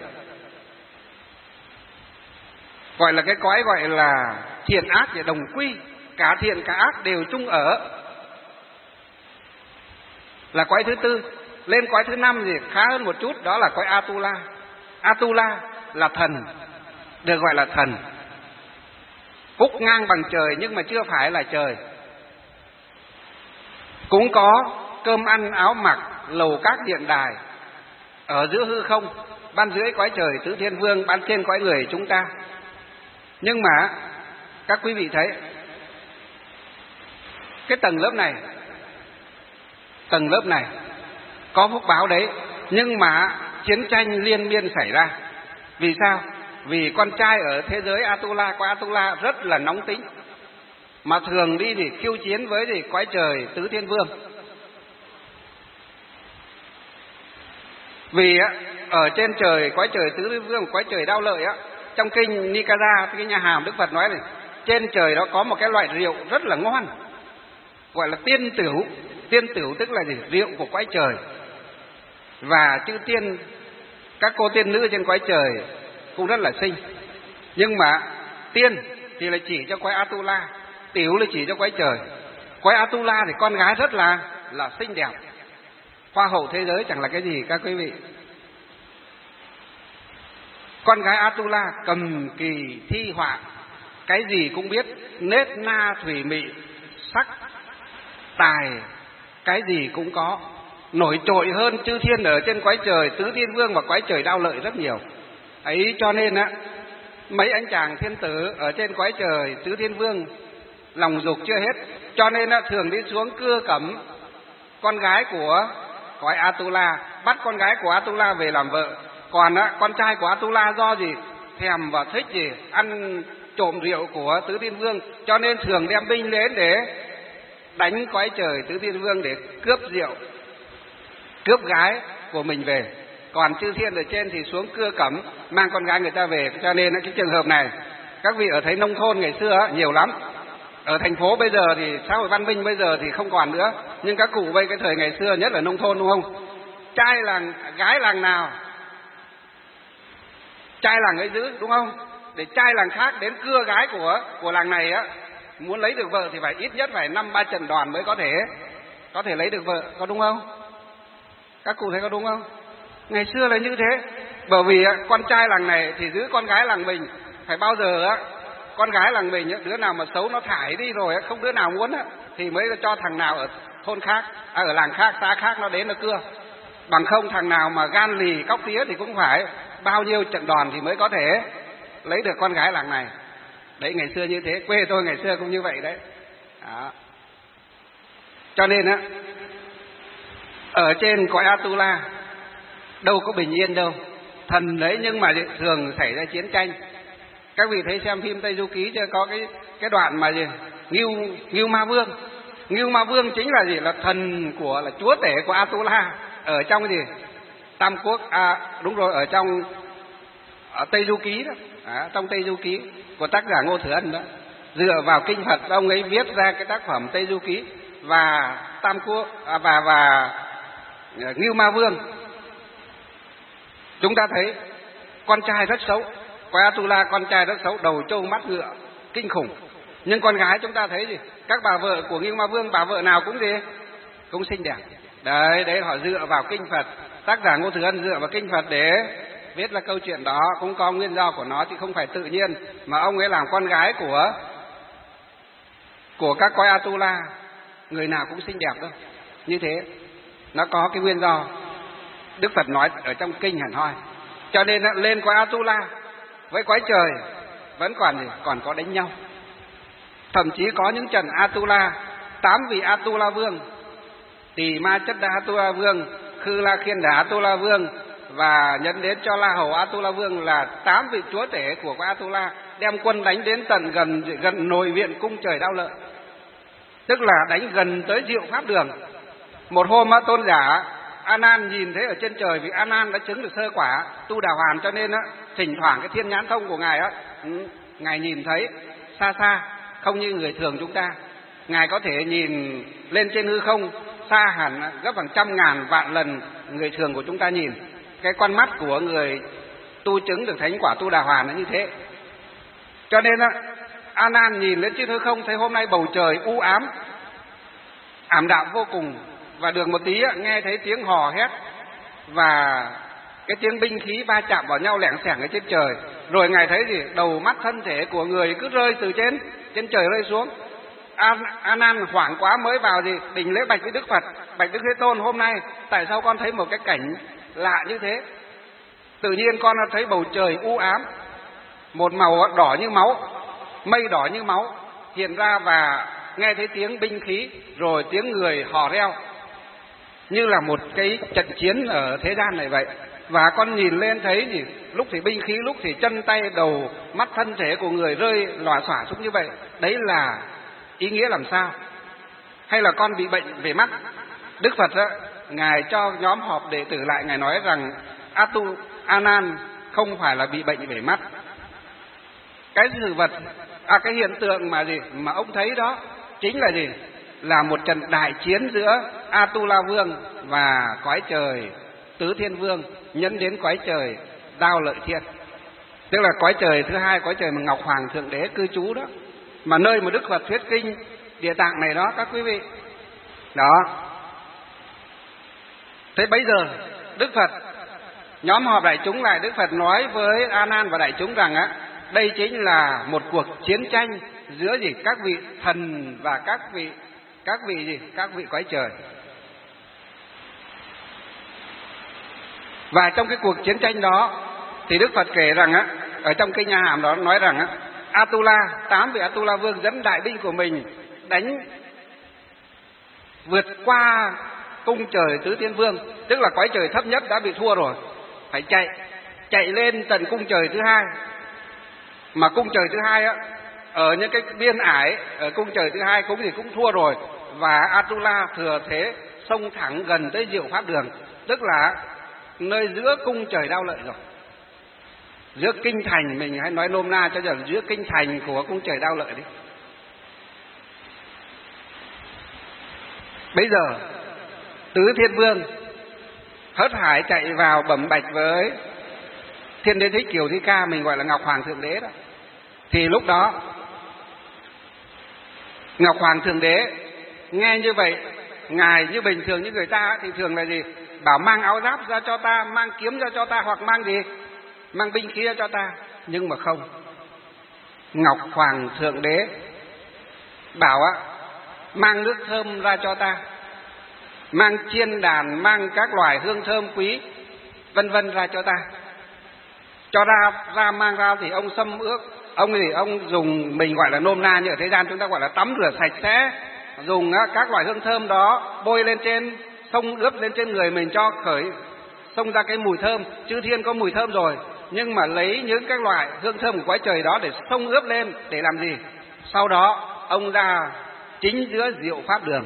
gọi là cái cõi gọi là thiện ác để đồng quy, cả thiện cả ác đều chung ở, là cõi thứ tư. Lên cõi thứ năm thì khá hơn một chút, đó là cõi Atula. Atula là thần, được gọi là thần. phúc ngang bằng trời nhưng mà chưa phải là trời. Cũng có cơm ăn áo mặc, lầu các điện đài, ở giữa hư không, ban dưới cõi trời tứ thiên vương, ban trên cõi người chúng ta. Nhưng mà các quý vị thấy cái tầng lớp này, tầng lớp này có phúc báo đấy, nhưng mà chiến tranh liên miên xảy ra. Vì sao? Vì con trai ở thế giới Atula, qua Atula rất là nóng tính, mà thường đi thì khiêu chiến với thì cõi trời tứ thiên vương. Vì á, ở trên trời cõi trời tứ thiên vương, cõi trời Đao Lợi á, trong kinh Nikaya, cái nhà hàm Đức Phật nói này, trên trời đó có một cái loại rượu rất là ngon, gọi là tiên tửu. Tiên tửu tức là gì? Rượu của cõi trời. Và chư tiên, các cô tiên nữ trên cõi trời cũng rất là xinh. Nhưng mà tiên thì là chỉ cho cõi Atula, tiểu là chỉ cho cõi trời. Cõi Atula thì con gái rất là là xinh đẹp, hoa hậu thế giới chẳng là cái gì các quý vị. Con gái Atula cầm kỳ thi họa, cái gì cũng biết, nết na thủy mị, sắc tài, cái gì cũng có, nổi trội hơn chư thiên ở trên cõi trời tứ thiên vương và cõi trời Đao Lợi rất nhiều. Ấy cho nên á, mấy anh chàng thiên tử ở trên cõi trời tứ thiên vương lòng dục chưa hết, cho nên á, thường đi xuống cưa cẩm con gái của cõi Atula, bắt con gái của Atula về làm vợ. Còn á, con trai của Atula do gì? Thèm và thích gì? Ăn trộm rượu của tứ thiên vương, cho nên thường đem binh đến để đánh cõi trời tứ thiên vương để cướp rượu, cướp gái của mình về. Còn chư thiên ở trên thì xuống cưa cẩm mang con gái người ta về. Cho nên cái trường hợp này các vị ở thấy nông thôn ngày xưa nhiều lắm. Ở thành phố bây giờ thì xã hội văn minh bây giờ thì không còn nữa, nhưng các cụ bây cái thời ngày xưa nhất là nông thôn, đúng không? Trai làng gái làng nào trai làng ấy giữ, đúng không? Để trai làng khác đến cưa gái của của làng này á, muốn lấy được vợ thì phải ít nhất phải năm ba trận đòn mới có thể có thể lấy được vợ, có đúng không? Các cụ thấy có đúng không? Ngày xưa là như thế. Bởi vì con trai làng này thì giữ con gái làng mình, phải bao giờ á con gái làng mình đứa nào mà xấu nó thải đi rồi không đứa nào muốn á, thì mới cho thằng nào ở thôn khác, à, ở làng khác, xã khác nó đến nó cưa. Bằng không thằng nào mà gan lì cóc tía thì cũng phải bao nhiêu trận đòn thì mới có thể lấy được con gái làng này. Đấy, ngày xưa như thế, quê tôi ngày xưa cũng như vậy đấy. Đó. Cho nên á, ở trên cõi Atula đâu có bình yên đâu, thần đấy, nhưng mà thường xảy ra chiến tranh. Các vị thấy xem phim Tây Du Ký chưa, có cái cái đoạn mà gì Ngưu Ngưu Ma Vương. Ngưu Ma Vương chính là gì? Là thần của, là chúa tể của Atula ở trong cái gì Tam Quốc, à đúng rồi, ở trong ở Tây Du Ký đó, à, trong Tây Du Ký của tác giả Ngô Thừa Ân đó, dựa vào kinh Phật ông ấy viết ra cái tác phẩm Tây Du Ký. Và Tam Quốc à, và và Ngưu Ma Vương, chúng ta thấy con trai rất xấu, cõi Atula con trai rất xấu, đầu trâu mắt ngựa kinh khủng. Nhưng con gái chúng ta thấy gì? Các bà vợ của Ngưu Ma Vương, bà vợ nào cũng gì? Cũng xinh đẹp. Đấy, đấy họ dựa vào kinh Phật. Tác giả Ngô Thừa Ân dựa vào kinh Phật để viết là câu chuyện đó, cũng có nguyên do của nó, chứ không phải tự nhiên mà ông ấy làm con gái của của các cõi Atula người nào cũng xinh đẹp đâu. Như thế nó có cái nguyên do Đức Phật nói ở trong kinh hẳn hoi. Cho nên lên cõi Atula với cõi trời vẫn còn gì? Còn có đánh nhau. Thậm chí có những trận Atula, tám vị Atula vương, Tỳ Ma Chất Đa Atula vương, Khư La Khiên Đà Atula vương và nhận đến cho La Hầu Atula vương, là tám vị chúa tể của cõi Atula, đem quân đánh đến tận gần gần nội viện cung trời Đao Lợi, tức là đánh gần tới Diệu Pháp Đường. Một hôm tôn giả A Nan nhìn thấy ở trên trời, vì A Nan đã chứng được sơ quả tu đà hoàn, cho nên á thỉnh thoảng cái thiên nhãn thông của ngài á, ngài nhìn thấy xa xa, không như người thường chúng ta. Ngài có thể nhìn lên trên hư không xa hẳn gấp hàng trăm ngàn vạn lần người thường của chúng ta nhìn. Cái con mắt của người tu chứng được thánh quả tu đà hoàn là như thế. Cho nên á, A Nan nhìn lên trên hư không thấy hôm nay bầu trời u ám, ảm đạm vô cùng, và được một tí á, nghe thấy tiếng hò hét và cái tiếng binh khí va chạm vào nhau lẻng xẻng ở trên trời. Rồi Ngài thấy gì? Đầu mắt thân thể của người cứ rơi từ trên trên trời rơi xuống. An, A Nan hoảng quá mới vào gì đình lễ bạch với Đức Phật: bạch Đức Thế Tôn, hôm nay tại sao con thấy một cái cảnh lạ như thế? Tự nhiên con thấy bầu trời u ám, một màu đỏ như máu, mây đỏ như máu hiện ra, và nghe thấy tiếng binh khí, rồi tiếng người hò reo, như là một cái trận chiến ở thế gian này vậy. Và con nhìn lên thấy gì? Lúc thì binh khí, lúc thì chân tay đầu mắt thân thể của người rơi lòa xòa xuống như vậy. Đấy là ý nghĩa làm sao? Hay là con bị bệnh về mắt? Đức Phật đó, Ngài cho nhóm họp đệ tử lại, Ngài nói rằng Atu A Nan không phải là bị bệnh về mắt. Cái sự vật, à cái hiện tượng mà gì mà ông thấy đó chính là gì? Là một trận đại chiến giữa Atula Vương và cõi trời Tứ Thiên Vương, nhấn đến cõi trời Đao Lợi Thiên, tức là cõi trời thứ hai, cõi trời mà Ngọc Hoàng Thượng Đế cư trú đó, mà nơi mà Đức Phật thuyết kinh Địa Tạng này đó các quý vị. Đó. Thế bây giờ Đức Phật nhóm họp đại chúng lại, Đức Phật nói với A Nan và đại chúng rằng á, đây chính là một cuộc chiến tranh giữa gì? Các vị thần và các vị các vị gì? Các vị cõi trời. Và trong cái cuộc chiến tranh đó thì Đức Phật kể rằng á, ở trong kinh A Hàm đó nói rằng á, Atula, tám vị Atula Vương dẫn đại binh của mình đánh vượt qua cung trời Tứ Thiên Vương, tức là cõi trời thấp nhất đã bị thua rồi, phải chạy chạy lên tận cung trời thứ hai. Mà cung trời thứ hai á, ở những cái biên ải ở cung trời thứ hai cũng gì cũng thua rồi, và Atula thừa thế xông thẳng gần tới Diệu Pháp Đường, tức là nơi giữa cung trời Đao Lợi rồi, giữa kinh thành, mình hay nói nôm na cho giờ giữa kinh thành của cung trời Đao Lợi đi. Bây giờ Tứ Thiên Vương hớt hải chạy vào bẩm bạch với Thiên Đế Thích Kiều Thi Ca, mình gọi là Ngọc Hoàng Thượng Đế đó. Thì lúc đó Ngọc Hoàng Thượng Đế nghe như vậy, Ngài như bình thường như người ta thì thường là gì? Bảo mang áo giáp ra cho ta, mang kiếm ra cho ta, hoặc mang gì? Mang binh khí ra cho ta. Nhưng mà không. Ngọc Hoàng Thượng Đế bảo á, mang nước thơm ra cho ta, mang chiên đàn, mang các loài hương thơm quý vân vân ra cho ta. Cho ra ra mang ra thì ông xâm ướp, ông thì ông dùng, mình gọi là nôm na như ở thế gian chúng ta gọi là tắm rửa sạch sẽ, dùng các loại hương thơm đó bôi lên trên, xông ướp lên trên người mình cho khởi xông ra cái mùi thơm. Chư thiên có mùi thơm rồi, nhưng mà lấy những các loại hương thơm của cõi trời đó để xông ướp lên để làm gì? Sau đó ông ra chính giữa Diệu Pháp Đường.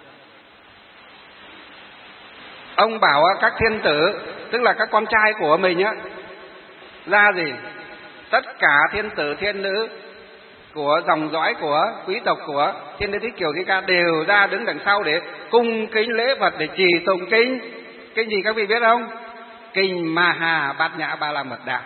Ông bảo các thiên tử, tức là các con trai của mình á, ra gì? Tất cả thiên tử thiên nữ của dòng dõi của quý tộc của Thiên Đế Thích Kiều Thi Ca đều ra đứng đằng sau để cung kính lễ Phật, để trì tụng kinh. Kinh gì các vị biết không? Kinh Maha Bát Nhã Ba La Mật Đa.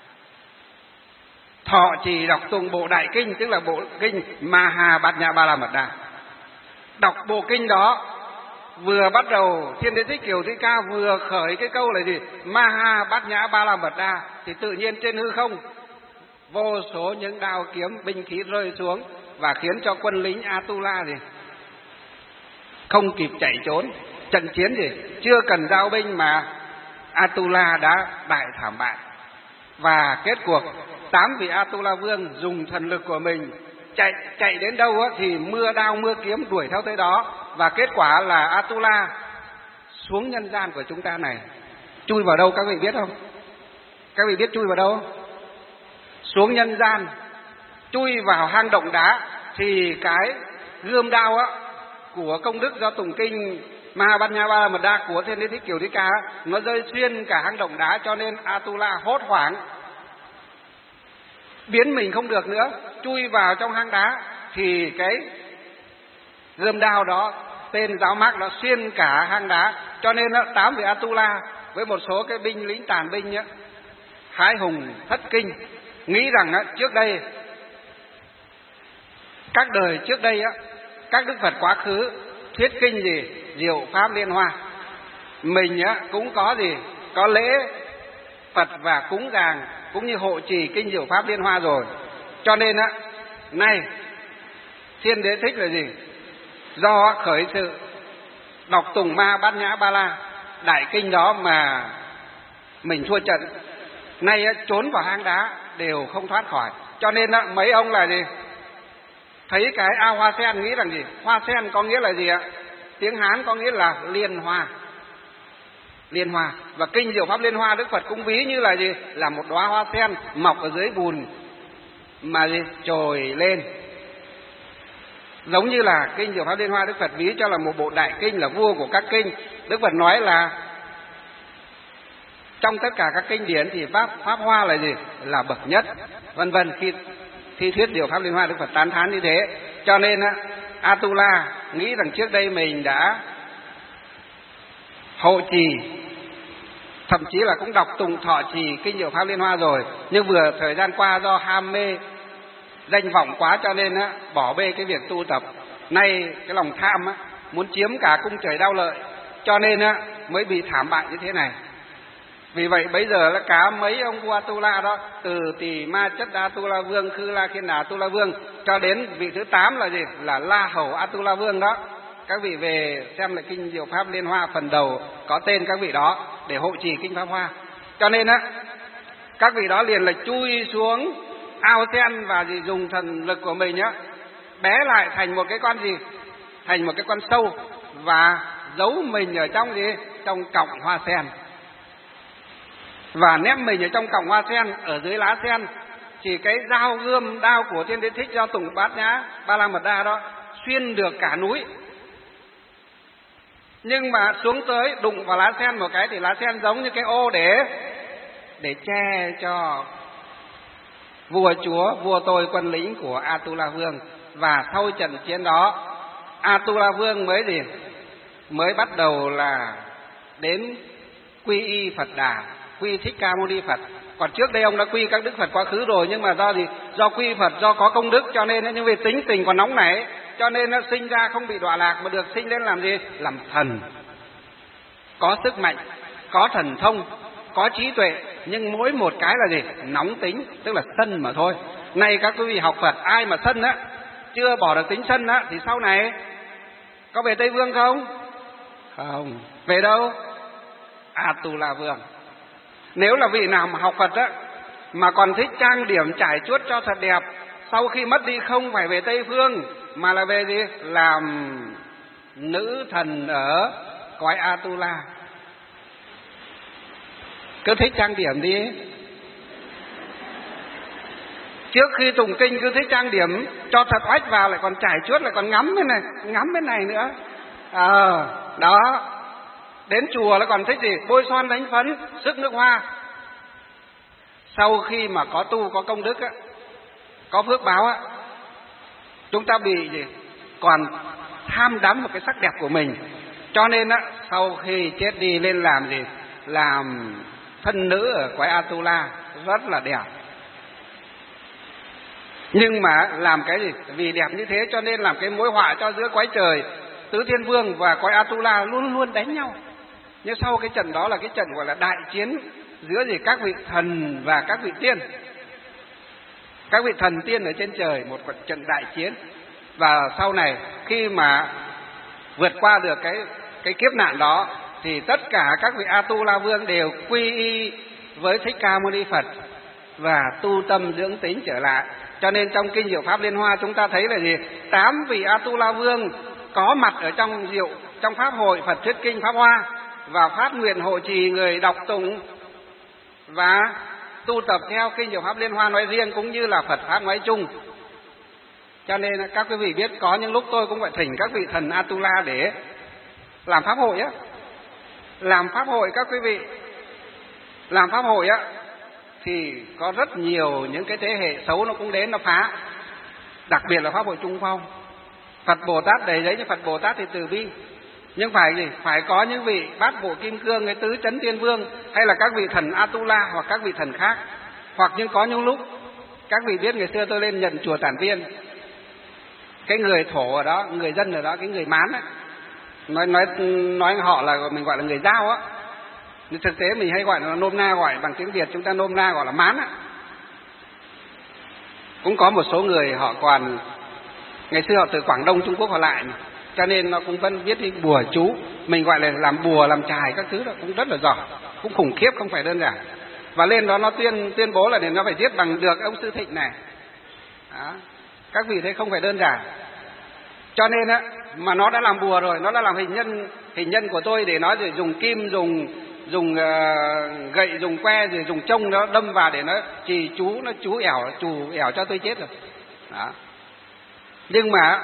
Thọ trì đọc tụng bộ đại kinh, tức là bộ kinh Maha Bát Nhã Ba La Mật Đa. Đọc bộ kinh đó, vừa bắt đầu Thiên Đế Thích Kiều Thi Ca vừa khởi cái câu là gì? Maha Bát Nhã Ba La Mật Đa, thì tự nhiên trên hư không vô số những đao kiếm binh khí rơi xuống, và khiến cho quân lính Atula gì không kịp chạy trốn. Trận chiến gì chưa cần giao binh mà Atula đã đại thảm bại. Và kết cuộc tám vị Atula Vương dùng thần lực của mình chạy chạy đến đâu á, thì mưa đao mưa kiếm đuổi theo tới đó. Và kết quả là Atula xuống nhân gian của chúng ta này chui vào đâu các vị biết không? Các vị biết chui vào đâu không? Xuống nhân gian, chui vào hang động đá. Thì cái gươm đao á của công đức do tụng kinh Maha Bát Nhã Ba La Mật Đa của Thiên Đế Thích Kiều Thi Ca nó rơi xuyên cả hang động đá, cho nên Atula hốt hoảng, biến mình không được nữa, chui vào trong hang đá. Thì cái gươm đao đó, tên giáo mác đó, xuyên cả hang đá. Cho nên tám vị Atula với một số cái binh lính tàn binh á, hái hùng thất kinh, nghĩ rằng á, trước đây các đời trước đây á, các đức Phật quá khứ thuyết kinh gì? Diệu Pháp Liên Hoa. Mình á cũng có gì? Có lễ Phật và cúng dường cũng như hộ trì kinh diệu pháp Liên Hoa rồi. Cho nên á, nay Thiên Đế Thích là gì? Do khởi sự đọc tùng ma bát nhã ba la đại kinh đó mà mình thua trận. Nay á, trốn vào hang đá đều không thoát khỏi. Cho nên á, mấy ông là gì? Thấy cái ao hoa sen nghĩ rằng gì? Hoa sen có nghĩa là gì ạ? Tiếng Hán có nghĩa là liên hoa. Liên hoa. Và kinh diệu pháp Liên Hoa Đức Phật cũng ví như là gì? Là một đóa hoa sen mọc ở dưới bùn mà gì? Trồi lên. Giống như là kinh diệu pháp Liên Hoa Đức Phật ví cho là một bộ đại kinh, là vua của các kinh. Đức Phật nói là trong tất cả các kinh điển thì pháp pháp hoa là gì? Là bậc nhất, vân vân. Khi khi thuyết diệu pháp Liên Hoa Đức Phật tán thán như thế. Cho nên á, Atula nghĩ rằng trước đây mình đã hộ trì, thậm chí là cũng đọc tùng thọ trì kinh diệu pháp Liên Hoa rồi, nhưng vừa thời gian qua do ham mê danh vọng quá cho nên á, bỏ bê cái việc tu tập. Nay cái lòng tham á, muốn chiếm cả cung trời đau lợi, cho nên á, mới bị thảm bại như thế này. Vì vậy bây giờ là cả mấy ông vua Atula đó, từ Tỳ Ma Chất Atula Vương, Khư La Khiên Đà Atula Vương, cho đến vị thứ tám là gì? Là La Hầu Atula Vương đó. Các vị về xem lại kinh diệu pháp Liên Hoa phần đầu có tên các vị đó để hộ trì kinh pháp hoa. Cho nên á, các vị đó liền là chui xuống ao sen và gì dùng thần lực của mình á, bé lại thành một cái con gì? Thành một cái con sâu và giấu mình ở trong gì? Trong cọng hoa sen. Và nép mình ở trong cọng hoa sen, ở dưới lá sen. Chỉ cái dao gươm đao của Thiên Đế Thích do tùng bát nhã ba la mật đa đó xuyên được cả núi. Nhưng mà xuống tới đụng vào lá sen một cái thì lá sen giống như cái ô để để che cho vua chúa, vua tôi quân lĩnh của Atula Vương. Và sau trận chiến đó, Atula Vương mới gì? Mới bắt đầu là đến quy y Phật Đà, quy Thích Ca Mâu Ni Phật. Còn trước đây ông đã quy các đức Phật quá khứ rồi, nhưng mà do gì? Do quy Phật, do có công đức, cho nên nhưng vì tính tình còn nóng nảy, cho nên nó sinh ra không bị đọa lạc mà được sinh lên làm gì? Làm thần. Có sức mạnh, có thần thông, có trí tuệ, nhưng mỗi một cái là gì? Nóng tính, tức là sân mà thôi. Nay các quý vị học Phật, ai mà sân á, chưa bỏ được tính sân á, thì sau này có về Tây Vương không? Không. Về đâu? Atula Vương. Nếu là vị nào mà học Phật á, mà còn thích trang điểm trải chuốt cho thật đẹp, sau khi mất đi không phải về Tây Phương, mà là về gì? Làm nữ thần ở cõi Atula. Cứ thích trang điểm đi. Trước khi tụng kinh cứ thích trang điểm cho thật oách vào, lại còn trải chuốt, lại còn ngắm bên này, ngắm bên này nữa. Ờ, à, đó. Đến chùa nó còn thích gì? Bôi son đánh phấn, sức nước hoa. Sau khi mà có tu, có công đức á, có phước báo á, chúng ta bị gì? Còn tham đắm một cái sắc đẹp của mình. Cho nên á, sau khi chết đi lên làm gì? Làm thân nữ ở cõi Atula, rất là đẹp. Nhưng mà làm cái gì? Vì đẹp như thế cho nên làm cái mối họa cho giữa cõi trời Tứ Thiên Vương và cõi Atula luôn luôn đánh nhau. Nhưng sau cái trận đó là cái trận gọi là đại chiến giữa gì? Các vị thần và các vị tiên. Các vị thần tiên ở trên trời, một trận đại chiến. Và sau này khi mà vượt qua được cái cái kiếp nạn đó thì tất cả các vị Atula Vương đều quy y với Thích Ca Mâu Ni Phật và tu tâm dưỡng tính trở lại. Cho nên trong kinh diệu pháp Liên Hoa chúng ta thấy là gì? Tám vị Atula Vương có mặt ở trong diệu trong pháp hội Phật thuyết kinh pháp hoa và phát nguyện hộ trì người đọc tụng và tu tập theo kinh diệu pháp Liên Hoa nói riêng cũng như là Phật pháp nói chung. Cho nên các quý vị biết có những lúc tôi cũng phải thỉnh các vị thần Atula để làm pháp hội á. Làm pháp hội các quý vị, làm pháp hội á thì có rất nhiều những cái thế hệ xấu nó cũng đến nó phá. Đặc biệt là pháp hội Trung Phong. Phật Bồ Tát đầy giấy như Phật Bồ Tát thì từ bi. Nhưng phải gì? Phải có những vị bát bộ kim cương, cái tứ chấn tiên vương, hay là các vị thần Atula hoặc các vị thần khác. Hoặc nhưng có những lúc các vị biết ngày xưa tôi lên nhận chùa Tản Viên, cái người thổ ở đó, người dân ở đó, cái người Mán á, nói nói nói họ là mình gọi là người Dao á, Nhưng thực tế mình hay gọi là nôm na, gọi bằng tiếng Việt chúng ta nôm na gọi là mán á. Cũng có một số người họ còn ngày xưa họ từ Quảng Đông Trung Quốc họ lại mà. Cho nên nó cũng vẫn viết đi bùa chú, mình gọi là làm bùa làm chài các thứ đó cũng rất là giỏi, cũng khủng khiếp, không phải đơn giản. Và lên đó nó tuyên tuyên bố là để nó phải giết bằng được ông Sư Thịnh này đó. Các vị thấy không phải đơn giản. Cho nên á, mà nó đã làm bùa rồi, nó đã làm hình nhân hình nhân của tôi để nó rồi dùng kim, dùng dùng uh, gậy, dùng que, rồi dùng trông nó đâm vào để nó trì chú, nó chú ẻo, chú ẻo cho tôi chết rồi đó. Nhưng mà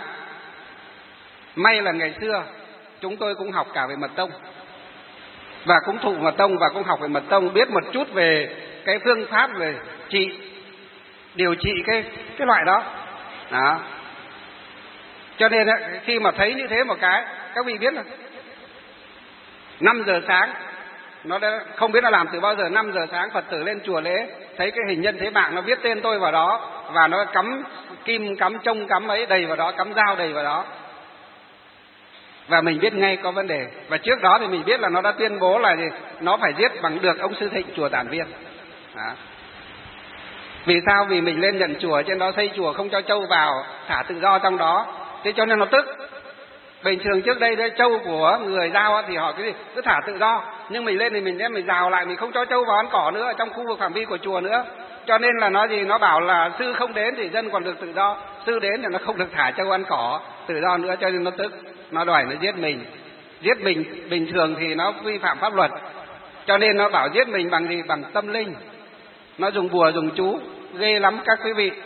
may là ngày xưa chúng tôi cũng học cả về mật tông, và cũng thụ mật tông, và cũng học về mật tông, biết một chút về cái phương pháp về trị, điều trị cái cái loại đó đó. Cho nên khi mà thấy như thế một cái, các vị biết là năm giờ sáng, nó đã không biết nó làm từ bao giờ, năm giờ sáng Phật tử lên chùa lễ, thấy cái hình nhân thế mạng nó viết tên tôi vào đó, và nó cắm kim, cắm trông, cắm ấy đầy vào đó, cắm dao đầy vào đó, và mình biết ngay có vấn đề. Và trước đó thì mình biết là nó đã tuyên bố là gì? Nó phải giết bằng được ông Sư Thịnh chùa Tản Viên đó. Vì sao? Vì mình lên nhận chùa, trên đó xây chùa không cho trâu vào, thả tự do trong đó, thế cho nên nó tức. Bình thường trước đây đấy, trâu của người Dao thì họ cứ, cứ thả tự do, nhưng mình lên thì mình đem mình rào lại, mình không cho trâu vào ăn cỏ nữa trong khu vực phạm vi của chùa nữa. Cho nên là nó gì? Nó bảo là sư không đến thì dân còn được tự do, sư đến thì nó không được thả trâu ăn cỏ tự do nữa, cho nên nó tức, nó đòi nó giết mình. Giết mình bình thường thì nó vi phạm pháp luật, cho nên nó bảo giết mình bằng gì? Bằng tâm linh. Nó dùng bùa dùng chú, ghê lắm các quý vị.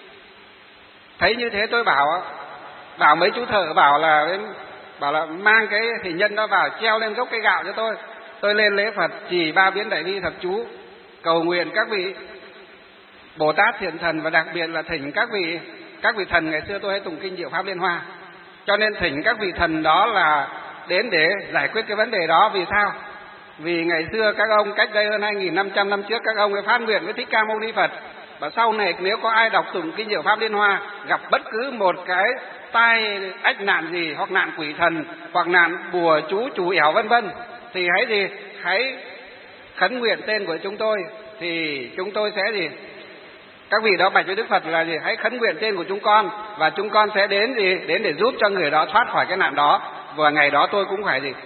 Thấy như thế tôi bảo bảo mấy chú thợ bảo là bảo là mang cái hình nhân đó vào treo lên gốc cây gạo cho tôi. Tôi lên lễ Phật chỉ ba biến đại bi thập chú, cầu nguyện các vị Bồ Tát Thiện Thần, và đặc biệt là thỉnh các vị các vị thần. Ngày xưa tôi hay tụng kinh Diệu Pháp Liên Hoa, cho nên thỉnh các vị thần đó là đến để giải quyết cái vấn đề đó. Vì sao? Vì ngày xưa các ông cách đây hơn hai nghìn năm trăm năm trước, các ông ấy phát nguyện với Thích Ca Mâu Ni Phật, và sau này nếu có ai đọc tụng kinh Diệu Pháp Liên Hoa gặp bất cứ một cái tai ách nạn gì, hoặc nạn quỷ thần, hoặc nạn bùa chú chú ẻo vân vân, thì hãy gì hãy khấn nguyện tên của chúng tôi, thì chúng tôi sẽ gì các vị đó bạch với Đức Phật là gì hãy khấn nguyện tên của chúng con, và chúng con sẽ đến gì đến để giúp cho người đó thoát khỏi cái nạn đó. Và ngày đó tôi cũng phải gì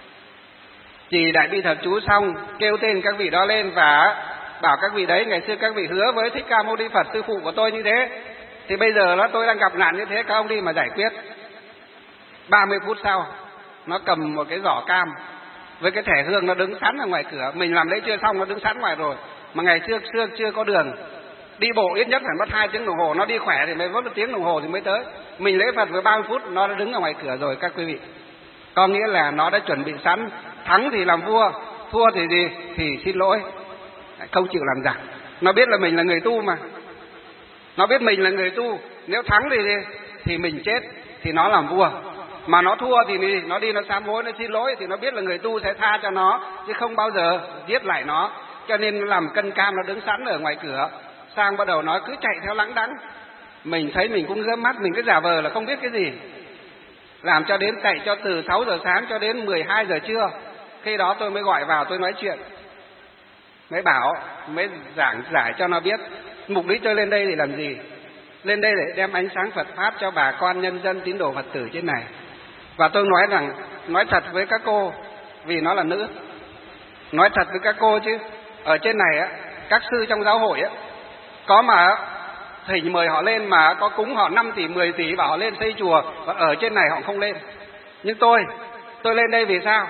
chỉ đại bi thập chú xong, kêu tên các vị đó lên và bảo các vị đấy, ngày xưa các vị hứa với Thích Ca Mâu Ni Phật sư phụ của tôi như thế, thì bây giờ đó tôi đang gặp nạn như thế, các ông đi mà giải quyết. Ba mươi phút sau, nó cầm một cái giỏ cam với cái thẻ hương, nó đứng sẵn ở ngoài cửa. Mình làm lễ chưa xong, nó đứng sẵn ngoài rồi. Mà ngày xưa xưa chưa có đường, đi bộ ít nhất phải mất hai tiếng đồng hồ, nó đi khỏe thì mới mất một tiếng đồng hồ thì mới tới. Mình lễ Phật với ba mươi phút, nó đã đứng ở ngoài cửa rồi các quý vị. Có nghĩa là nó đã chuẩn bị sẵn, thắng thì làm vua, thua thì gì thì xin lỗi, không chịu làm giặc. Nó biết là mình là người tu mà, nó biết mình là người tu, nếu thắng thì thì mình chết thì nó làm vua, mà nó thua thì nó đi nó sám hối, nó xin lỗi, thì nó biết là người tu sẽ tha cho nó chứ không bao giờ giết lại nó. Cho nên nó làm cân cam, nó đứng sẵn ở ngoài cửa. Sang bắt đầu nói cứ chạy theo lãng đãng, mình thấy mình cũng gớm mắt, mình cứ giả vờ là không biết cái gì, làm cho đến chạy cho từ sáu giờ sáng cho đến mười hai giờ trưa. Khi đó tôi mới gọi vào, tôi nói chuyện, mới bảo, mới giảng giải cho nó biết mục đích tôi lên đây để làm gì. Lên đây để đem ánh sáng Phật Pháp cho bà con nhân dân tín đồ Phật tử trên này. Và tôi nói rằng, nói thật với các cô, vì nó là nữ, nói thật với các cô chứ, ở trên này á, các sư trong giáo hội á, có mà thỉnh mời họ lên mà có cúng họ năm tỷ, mười tỷ bảo họ lên xây chùa, và ở trên này họ không lên. Nhưng tôi, tôi lên đây vì sao?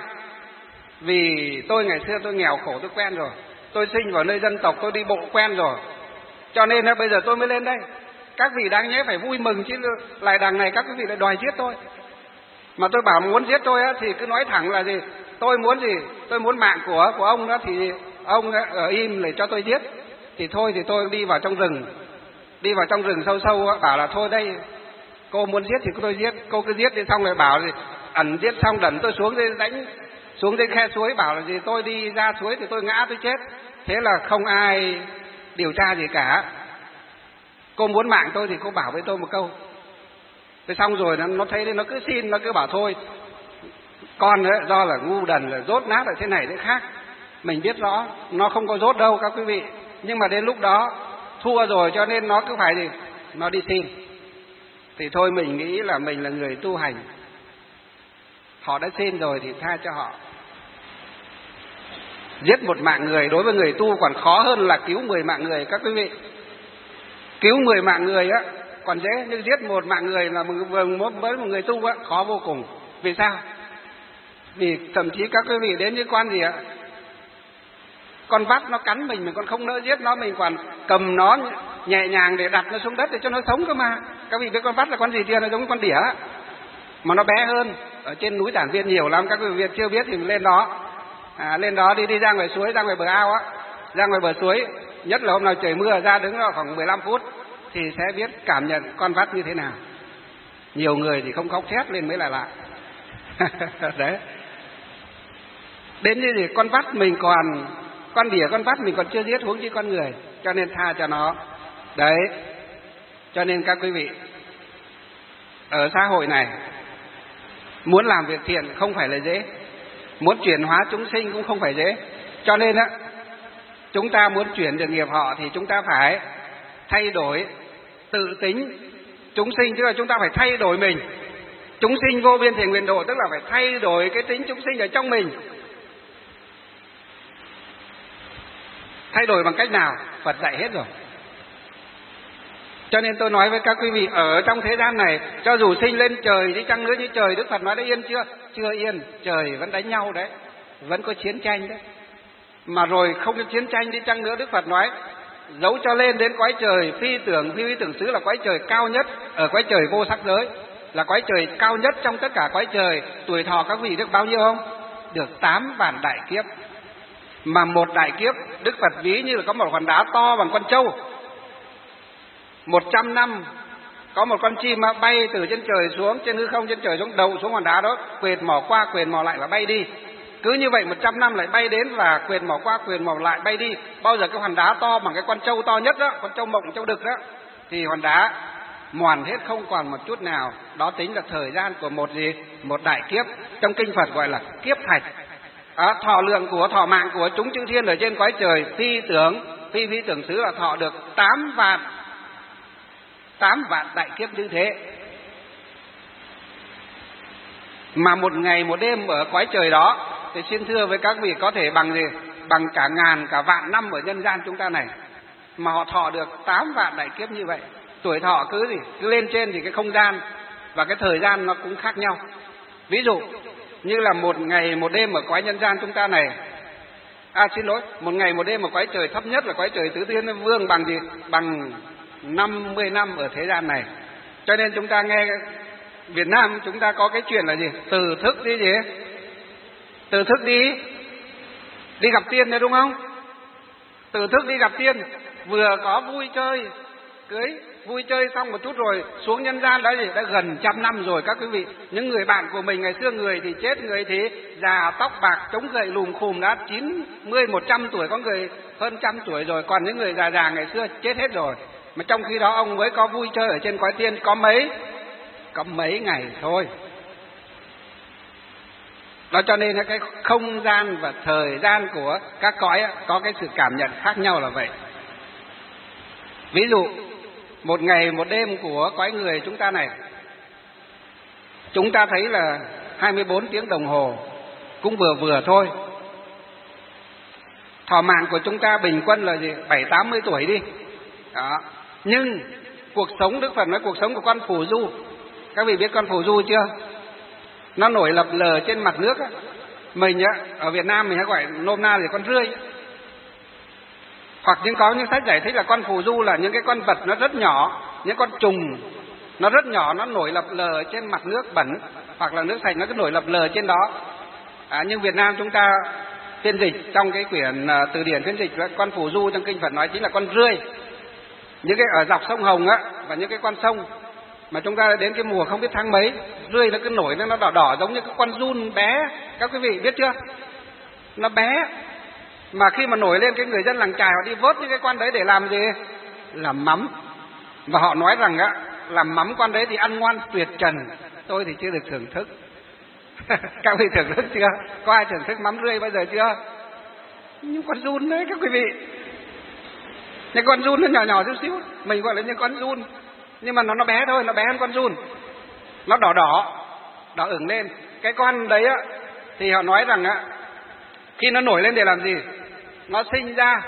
Vì tôi ngày xưa tôi nghèo khổ tôi quen rồi, tôi sinh vào nơi dân tộc, tôi đi bộ quen rồi, cho nên bây giờ tôi mới lên đây. Các vị đáng nhẽ phải vui mừng chứ, lại đằng này các quý vị lại đòi giết tôi. Mà tôi bảo muốn giết tôi á, thì cứ nói thẳng là gì, tôi muốn gì, tôi muốn mạng của của ông đó, thì ông ở im để cho tôi giết. Thì thôi thì tôi đi vào trong rừng, đi vào trong rừng sâu sâu á, bảo là thôi đây, cô muốn giết thì tôi giết, cô cứ giết đi, xong rồi bảo gì ẩn giết xong đẩn tôi xuống đây đánh xuống dưới khe suối, bảo là gì tôi đi ra suối thì tôi ngã tôi chết. Thế là không ai điều tra gì cả. Cô muốn mạng tôi thì cô bảo với tôi một câu. Thế xong rồi nó, nó thấy đấy, nó cứ xin, nó cứ bảo thôi con ấy, do là ngu đần là dốt nát ở thế này thế khác, Mình biết rõ nó không có dốt đâu các quý vị, nhưng mà đến lúc đó thua rồi cho nên nó cứ phải gì, nó đi xin. Thì thôi mình nghĩ là mình là người tu hành, họ đã xin rồi thì tha cho họ. Giết một mạng người đối với người tu còn khó hơn là cứu mười mạng người các quý vị. Cứu mười mạng người á còn dễ, nhưng giết một mạng người là với một người tu á khó vô cùng. Vì sao? Vì thậm chí các quý vị đến với quan gì ạ? Con vắt nó cắn mình, mình còn không nỡ giết nó, mình còn cầm nó nhẹ nhàng để đặt nó xuống đất để cho nó sống cơ mà. Các vị biết con vắt là con gì chưa? Nó giống con đỉa mà nó bé hơn. Ở trên núi Tản Viên nhiều lắm, các quý vị chưa biết thì lên đó. À, lên đó đi đi ra ngoài suối, ra ngoài bờ ao á, ra ngoài bờ suối, nhất là hôm nào trời mưa ra đứng đó khoảng mười lăm phút thì sẽ biết cảm nhận con vắt như thế nào. Nhiều người thì không khóc thét lên mới là lạ. Đấy. Đến như gì con vắt mình còn, con đỉa con vắt mình còn chưa giết, huống chi con người, cho nên tha cho nó. Đấy. Cho nên các quý vị, ở xã hội này muốn làm việc thiện không phải là dễ, muốn chuyển hóa chúng sinh cũng không phải dễ. Cho nên á, chúng ta muốn chuyển được nghiệp họ thì chúng ta phải thay đổi tự tính chúng sinh, tức là chúng ta phải thay đổi mình. Chúng sinh vô biên thể nguyện độ, tức là phải thay đổi cái tính chúng sinh ở trong mình. Thay đổi bằng cách nào? Phật dạy hết rồi. Cho nên tôi nói với các quý vị, ở trong thế gian này, cho dù sinh lên trời đi chăng nữa như trời, Đức Phật nói đã yên chưa? Chưa yên, trời vẫn đánh nhau đấy, vẫn có chiến tranh đấy. Mà rồi không có chiến tranh đi chăng nữa, Đức Phật nói dẫu cho lên đến cõi trời phi tưởng phi phi tưởng xứ là cõi trời cao nhất, ở cõi trời vô sắc giới là cõi trời cao nhất trong tất cả cõi trời, tuổi thọ các vị được bao nhiêu không? Được tám vạn đại kiếp. Mà một đại kiếp Đức Phật ví như là có một hòn đá to bằng con trâu. Một trăm năm có một con chim bay từ trên trời xuống, trên hư không trên trời xuống, đầu xuống hòn đá đó, quệt mỏ qua quệt mỏ lại và bay đi. Cứ như vậy một trăm năm lại bay đến và quệt mỏ qua quệt mỏ lại bay đi. Bao giờ cái hòn đá to bằng cái con trâu to nhất đó, con trâu mộng trâu đực đó, thì hòn đá mòn hết không còn một chút nào. Đó tính là thời gian của một gì? Một đại kiếp. Trong kinh Phật gọi là kiếp thạch. À, thọ lượng của thọ mạng của chúng chư thiên ở trên cõi trời phi tưởng phi phi tưởng xứ là thọ được tám vạn tám vạn đại kiếp như thế. Mà một ngày một đêm ở cõi trời đó thì xin thưa với các vị có thể bằng gì? Bằng cả ngàn cả vạn năm ở nhân gian chúng ta này. Mà họ thọ được tám vạn đại kiếp như vậy. Tuổi thọ cứ gì? Cứ lên trên thì cái không gian và cái thời gian nó cũng khác nhau. Ví dụ như là một ngày một đêm ở cõi nhân gian chúng ta này, à xin lỗi, một ngày một đêm ở cõi trời thấp nhất là cõi trời tứ thiên vương bằng gì? Bằng năm mươi năm ở thế gian này. Cho nên chúng ta nghe Việt Nam chúng ta có cái chuyện là gì? Từ thức đi gì? Từ thức đi đi gặp tiên đấy đúng không? Từ thức đi gặp tiên, vừa có vui chơi cưới, vui chơi xong một chút rồi xuống nhân gian đã gì? Đã gần trăm năm rồi các quý vị. Những người bạn của mình ngày xưa, người thì chết, người thì già tóc bạc chống gậy lùm khùm đã chín mươi một trăm tuổi, có người hơn trăm tuổi rồi, còn những người già già ngày xưa chết hết rồi. Mà trong khi đó ông mới có vui chơi ở trên cõi tiên có mấy có mấy ngày thôi. Đó cho nên cái không gian và thời gian của các cõi có cái sự cảm nhận khác nhau là vậy. Ví dụ một ngày một đêm của cõi người chúng ta này, chúng ta thấy là hai mươi bốn tiếng đồng hồ cũng vừa vừa thôi. Thọ mạng của chúng ta bình quân là gì? Bảy tám mươi tuổi đi. Đó. Nhưng cuộc sống, Đức Phật nói cuộc sống của con phù du. Các vị biết con phù du chưa? Nó nổi lập lờ trên mặt nước á. Mình á, ở Việt Nam mình hay gọi nôm na là con rươi. Hoặc những có những sách giải thích là con phù du là những cái con vật nó rất nhỏ, những con trùng nó rất nhỏ, nó nổi lập lờ trên mặt nước bẩn hoặc là nước sạch, nó cứ nổi lập lờ trên đó. À, nhưng Việt Nam chúng ta phiên dịch trong cái quyển uh, từ điển phiên dịch là con phù du trong kinh Phật nói chính là con rươi. Những cái ở dọc sông Hồng á và những cái con sông mà chúng ta đến cái mùa không biết tháng mấy, rươi nó cứ nổi lên, nó đỏ đỏ giống như cái con giun bé. Các quý vị biết chưa? Nó bé. Mà khi mà nổi lên, cái người dân làng chài họ đi vớt những cái con đấy để làm gì? Làm mắm. Và họ nói rằng á, làm mắm con đấy thì ăn ngoan tuyệt trần. Tôi thì chưa được thưởng thức. Các vị thưởng thức chưa? Có ai thưởng thức mắm rươi bao giờ chưa? Những con giun đấy các quý vị. Những con giun nó nhỏ nhỏ xíu xíu, mình gọi là những con giun, nhưng mà nó nó bé thôi, nó bé hơn con giun. Nó đỏ đỏ, đỏ ửng lên. Cái con đấy á, thì họ nói rằng á, khi nó nổi lên để làm gì? Nó sinh ra,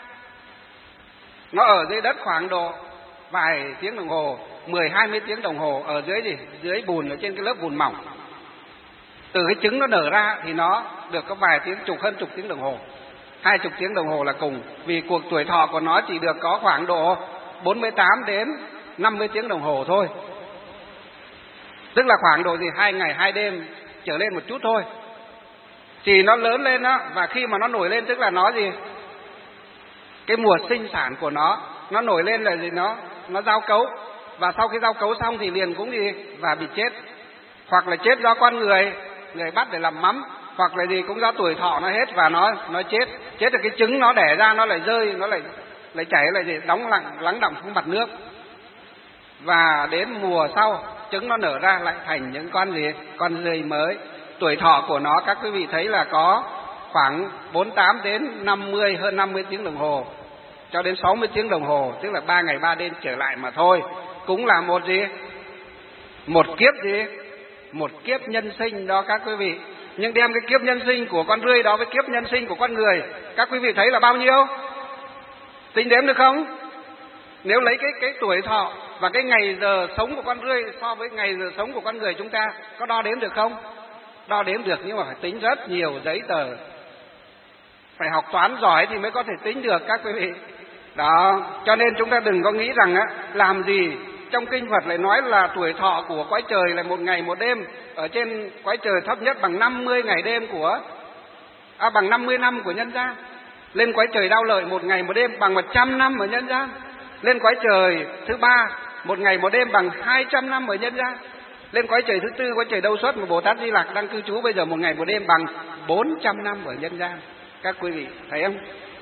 nó ở dưới đất khoảng độ vài tiếng đồng hồ, mười hai mươi tiếng đồng hồ ở dưới gì? Dưới bùn, ở trên cái lớp bùn mỏng. Từ cái trứng nó nở ra thì nó được có vài tiếng, chục hơn chục tiếng đồng hồ, hai chục tiếng đồng hồ là cùng. Vì cuộc tuổi thọ của nó chỉ được có khoảng độ bốn mươi tám đến năm mươi tiếng đồng hồ thôi. Tức là khoảng độ gì? Hai ngày hai đêm trở lên một chút thôi. Thì nó lớn lên á, và khi mà nó nổi lên tức là nó gì? Cái mùa sinh sản của nó, nó nổi lên là gì? Nó nó giao cấu, và sau khi giao cấu xong thì liền cũng gì? Và bị chết. Hoặc là chết do con người, người bắt để làm mắm, hoặc là gì cũng do tuổi thọ nó hết và nó nó chết. Chết được cái trứng nó đẻ ra nó lại rơi, nó lại lại chảy lại gì? Đóng lặng lắng đọng xuống mặt nước. Và đến mùa sau trứng nó nở ra lại thành những con gì? Con rươi mới. Tuổi thọ của nó các quý vị thấy là có khoảng bốn mươi tám đến năm mươi, hơn năm mươi tiếng đồng hồ, cho đến sáu mươi tiếng đồng hồ, tức là ba ngày ba đêm trở lại mà thôi. Cũng là một gì? Một kiếp gì? Một kiếp nhân sinh đó các quý vị. Nhưng đem cái kiếp nhân sinh của con rươi đó với kiếp nhân sinh của con người, các quý vị thấy là bao nhiêu? Tính đếm được không? Nếu lấy cái cái tuổi thọ và cái ngày giờ sống của con rươi so với ngày giờ sống của con người chúng ta, có đo đếm được không? Đo đếm được, nhưng mà phải tính rất nhiều giấy tờ, phải học toán giỏi thì mới có thể tính được các quý vị. Đó, cho nên chúng ta đừng có nghĩ rằng á, làm gì trong kinh Phật lại nói là tuổi thọ của cõi trời là một ngày một đêm, ở trên cõi trời thấp nhất bằng năm mươi ngày đêm của à, bằng năm mươi năm của nhân gian. Lên cõi trời Đao Lợi một ngày một đêm bằng một trăm năm ở nhân gian. Lên cõi trời thứ ba một ngày một đêm bằng hai trăm năm ở nhân gian. Lên cõi trời thứ tư, cõi trời Đâu Xuất mà Bồ Tát Di Lặc đang cư trú bây giờ một ngày một đêm bằng bốn trăm năm ở nhân gian. Các quý vị thấy không?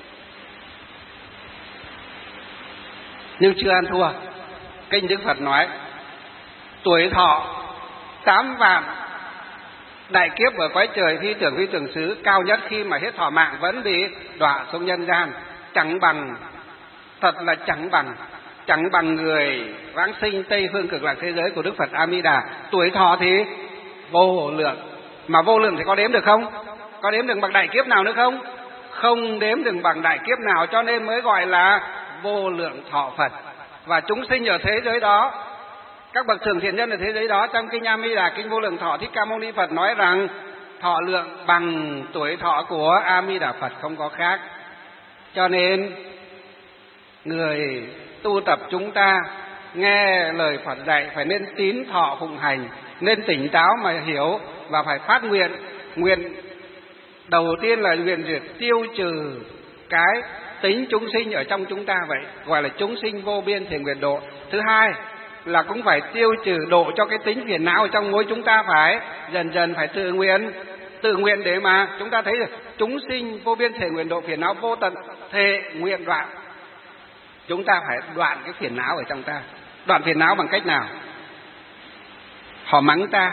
Nhưng chưa ăn thua. Kinh Đức Phật nói tuổi thọ tám vạn đại kiếp ở cõi trời phi tưởng phi tưởng xứ, cao nhất khi mà hết thọ mạng vẫn bị đọa xuống nhân gian. Chẳng bằng, thật là chẳng bằng, chẳng bằng người vãng sinh Tây phương cực lạc thế giới của Đức Phật A Di Đà. Tuổi thọ thì vô lượng, mà vô lượng thì có đếm được không? Có đếm được bằng đại kiếp nào nữa không? Không đếm được bằng đại kiếp nào, cho nên mới gọi là vô lượng thọ Phật. Và chúng sinh ở thế giới đó, các bậc thường thiện nhân ở thế giới đó, trong kinh A Di Đà, kinh Vô Lượng Thọ, Thích Ca Mâu Ni Phật nói rằng thọ lượng bằng tuổi thọ của A Di Đà Phật, không có khác. Cho nên người tu tập chúng ta nghe lời Phật dạy phải nên tín thọ phụng hành, nên tỉnh táo mà hiểu, và phải phát nguyện. Nguyện đầu tiên là nguyện diệt tiêu trừ cái tính chúng sinh ở trong chúng ta, vậy gọi là chúng sinh vô biên thiền nguyện độ. Thứ hai là cũng phải tiêu trừ độ cho cái tính phiền não ở trong mỗi chúng ta, phải dần dần phải tự nguyện, tự nguyện để mà chúng ta thấy được chúng sinh vô biên thể nguyện độ, phiền não vô tận thệ nguyện đoạn. Chúng ta phải đoạn cái phiền não ở trong ta. Đoạn phiền não bằng cách nào? Họ mắng ta,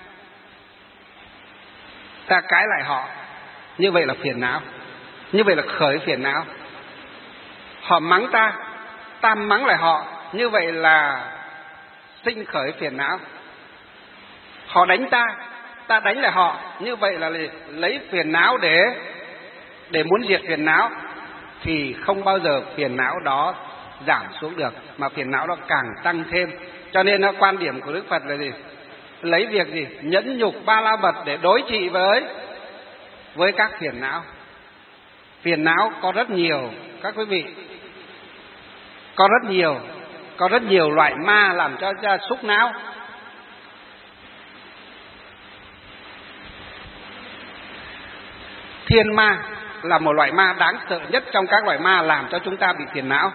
ta cãi lại họ, như vậy là phiền não, như vậy là khởi phiền não. Họ mắng ta, ta mắng lại họ, như vậy là sinh khởi phiền não. Họ đánh ta, ta đánh lại họ, như vậy là lấy phiền não để để muốn diệt phiền não, thì không bao giờ phiền não đó giảm xuống được, mà phiền não đó càng tăng thêm. Cho nên quan điểm của Đức Phật là gì? Lấy việc gì? Nhẫn nhục ba la mật để đối trị với với các phiền não. Phiền não có rất nhiều các quý vị, có rất nhiều, có rất nhiều loại ma làm cho ra xúc não. Thiên ma là một loại ma đáng sợ nhất trong các loại ma làm cho chúng ta bị phiền não.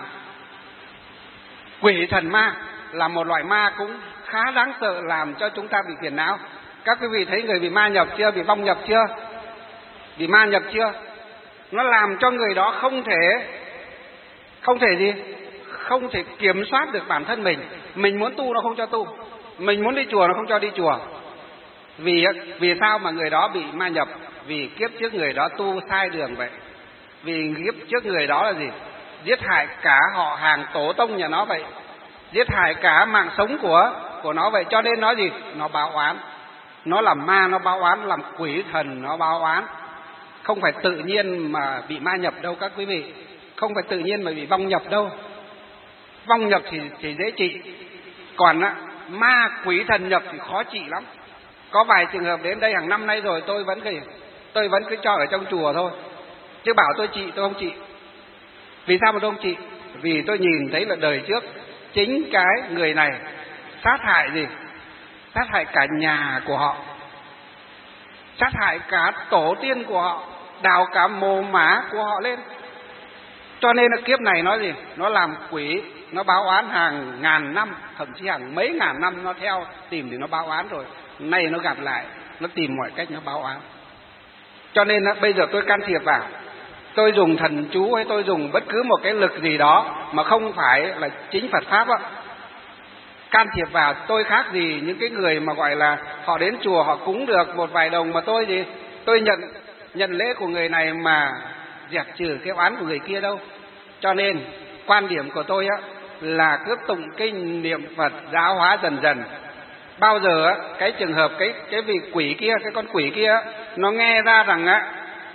Quỷ thần ma là một loại ma cũng khá đáng sợ làm cho chúng ta bị phiền não. Các quý vị thấy người bị ma nhập chưa? Bị vong nhập chưa? Bị ma nhập chưa? Nó làm cho người đó không thể Không thể gì? Không thể kiểm soát được bản thân mình. Mình muốn tu nó không cho tu, mình muốn đi chùa nó không cho đi chùa. Vì vì sao mà người đó bị ma nhập? Vì kiếp trước người đó tu sai đường vậy. Vì kiếp trước người đó là gì? Giết hại cả họ hàng tổ tông nhà nó vậy, giết hại cả mạng sống của của nó vậy. Cho nên nó gì? Nó báo oán, nó làm ma, nó báo oán, làm quỷ thần, nó báo oán. Không phải tự nhiên mà bị ma nhập đâu các quý vị, không phải tự nhiên mà bị vong nhập đâu. Vong nhập thì chỉ dễ trị, còn á, ma quỷ thần nhập thì khó trị lắm. Có vài trường hợp đến đây hàng năm nay rồi, tôi vẫn cứ tôi vẫn cứ cho ở trong chùa thôi, chứ bảo tôi trị tôi không trị. Vì sao mà tôi không trị? Vì tôi nhìn thấy là đời trước chính cái người này sát hại gì? Sát hại cả nhà của họ, sát hại cả tổ tiên của họ, đào cả mồ mả của họ lên. Cho nên là kiếp này nó gì? Nó làm quỷ, nó báo oán hàng ngàn năm, thậm chí hàng mấy ngàn năm nó theo tìm thì nó báo oán rồi. Nay nó gặp lại, nó tìm mọi cách nó báo oán. Cho nên là bây giờ tôi can thiệp vào, tôi dùng thần chú hay tôi dùng bất cứ một cái lực gì đó mà không phải là chính Phật Pháp á, can thiệp vào, tôi khác gì những cái người mà gọi là họ đến chùa họ cúng được một vài đồng mà tôi gì? Tôi nhận nhận lễ của người này mà dẹp trừ cái oán của người kia đâu. Cho nên quan điểm của tôi á là cứ tụng kinh niệm Phật giáo hóa dần dần. Bao giờ á, cái trường hợp cái cái vị quỷ kia, cái con quỷ kia nó nghe ra rằng á,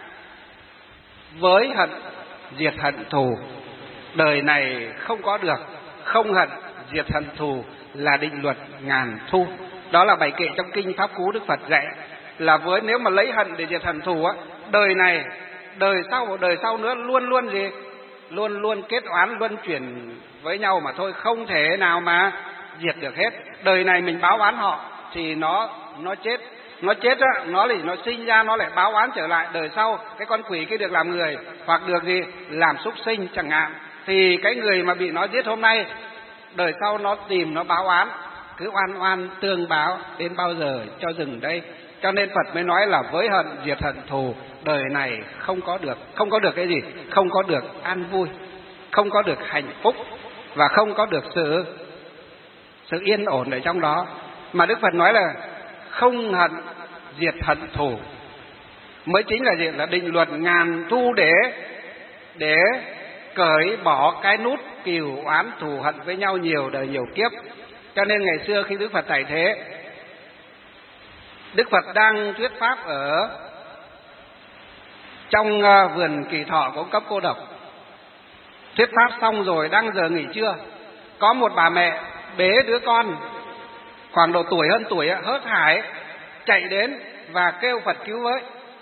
với hận diệt hận thù, đời này không có được, không hận diệt hận thù là định luật ngàn thu. Đó là bài kệ trong kinh Pháp Cú Đức Phật dạy là với nếu mà lấy hận để diệt hận thù á, đời này, đời sau, đời sau nữa luôn luôn gì? Luôn luôn kết oán luân chuyển với nhau mà thôi, không thể nào mà diệt được hết. Đời này mình báo oán họ thì nó nó chết, nó chết á, nó thì nó sinh ra nó lại báo oán trở lại. Đời sau cái con quỷ kia được làm người hoặc được gì? Làm súc sinh chẳng hạn, thì cái người mà bị nó giết hôm nay, đời sau nó tìm nó báo oán, cứ oan oan tương báo đến bao giờ cho dừng đây. Cho nên Phật mới nói là với hận diệt hận thù, đời này không có được, không có được cái gì? Không có được an vui, không có được hạnh phúc và không có được sự sự yên ổn ở trong đó. Mà Đức Phật nói là không hận diệt hận thù mới chính là gì? Là định luật ngàn thu để để cởi bỏ cái nút cừu oán thù hận với nhau nhiều đời nhiều kiếp. Cho nên ngày xưa khi Đức Phật tại thế, Đức Phật đang thuyết pháp ở trong vườn Kỳ Thọ của ông Cấp Cô Độc. Thuyết pháp xong rồi đang giờ nghỉ trưa, có một bà mẹ bế đứa con khoảng độ tuổi hơn tuổi hớt hải chạy đến và kêu Phật cứu với.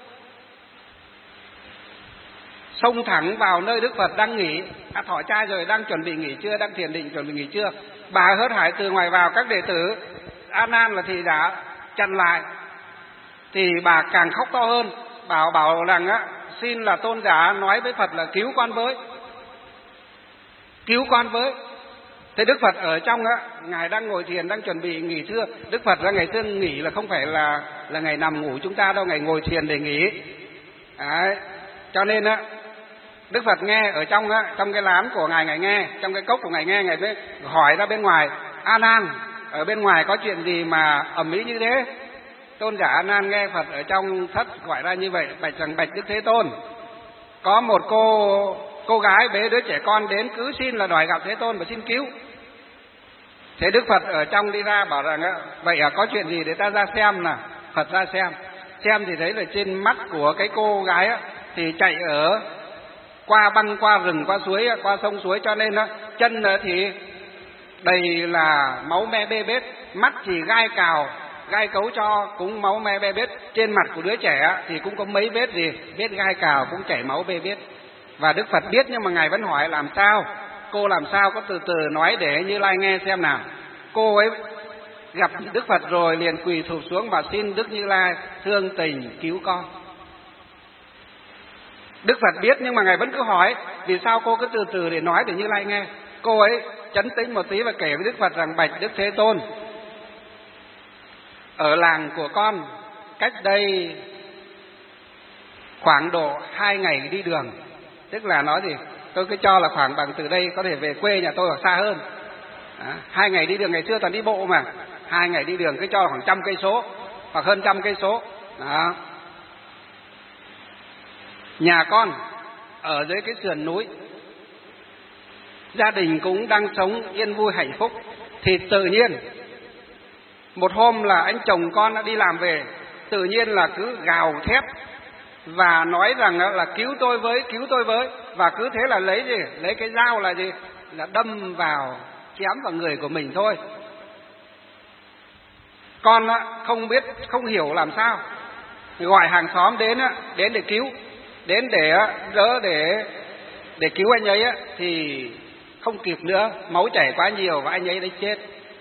Xông thẳng vào nơi Đức Phật đang nghỉ, đã thọ trai rồi, đang chuẩn bị nghỉ trưa, đang thiền định chuẩn bị nghỉ trưa. Bà hớt hải từ ngoài vào, các đệ tử A Nan là thì đã chặn lại, thì bà càng khóc to hơn, bảo bảo rằng á, xin là tôn giả nói với Phật là cứu con với, cứu con với. Thế Đức Phật ở trong á, ngài đang ngồi thiền, đang chuẩn bị nghỉ trưa. Đức Phật ra ngày xưa nghỉ là không phải là là ngày nằm ngủ chúng ta đâu, ngày ngồi thiền để nghỉ. Đấy. Cho nên á, Đức Phật nghe ở trong á, trong cái lán của ngài, ngài nghe, trong cái cốc của ngài nghe, ngài mới hỏi ra bên ngoài: A Nan, ở bên ngoài có chuyện gì mà ầm ĩ như thế? Tôn giả A Nan nghe Phật ở trong thất gọi ra như vậy, bạch rằng: bạch Đức Thế Tôn, có một cô cô gái bế đứa trẻ con đến, cứ xin là đòi gặp Thế Tôn và xin cứu. Thế Đức Phật ở trong đi ra bảo rằng: vậy à, có chuyện gì để ta ra xem nào. Phật ra xem, xem thì thấy là trên mắt của cái cô gái á, thì chạy ở qua băng, qua rừng, qua suối, qua sông suối, cho nên á, chân thì đầy là máu me bê bết, mắt thì gai cào, gai cấu cho cũng máu me bê bết. Trên mặt của đứa trẻ á, thì cũng có mấy vết gì, vết gai cào cũng chảy máu bê bết. Và Đức Phật biết, nhưng mà ngài vẫn hỏi làm sao, cô làm sao, có từ từ nói để Như Lai nghe xem nào. Cô ấy gặp Đức Phật rồi liền quỳ thụp xuống và xin Đức Như Lai thương tình cứu con. Đức Phật biết, nhưng mà ngài vẫn cứ hỏi vì sao cô cứ từ từ để nói để Như Lai nghe. Cô ấy trấn tĩnh một tí và kể với Đức Phật rằng: bạch Đức Thế Tôn, ở làng của con cách đây khoảng độ hai ngày đi đường. Tức là nói gì, tôi cứ cho là khoảng bằng từ đây có thể về quê nhà tôi hoặc xa hơn. Đó, hai ngày đi đường, ngày xưa toàn đi bộ mà, hai ngày đi đường cứ cho là khoảng trăm cây số hoặc hơn trăm cây số. Đó. Nhà con ở dưới cái sườn núi, gia đình cũng đang sống yên vui hạnh phúc. Thì tự nhiên một hôm là anh chồng con đã đi làm về, tự nhiên là cứ gào thét và nói rằng là cứu tôi với, cứu tôi với, và cứ thế là lấy gì, lấy cái dao là gì, là đâm vào, chém vào người của mình thôi. Con không biết, không hiểu làm sao, gọi hàng xóm đến đến để cứu, đến để đỡ, để để cứu anh ấy thì không kịp nữa, máu chảy quá nhiều và anh ấy đã chết.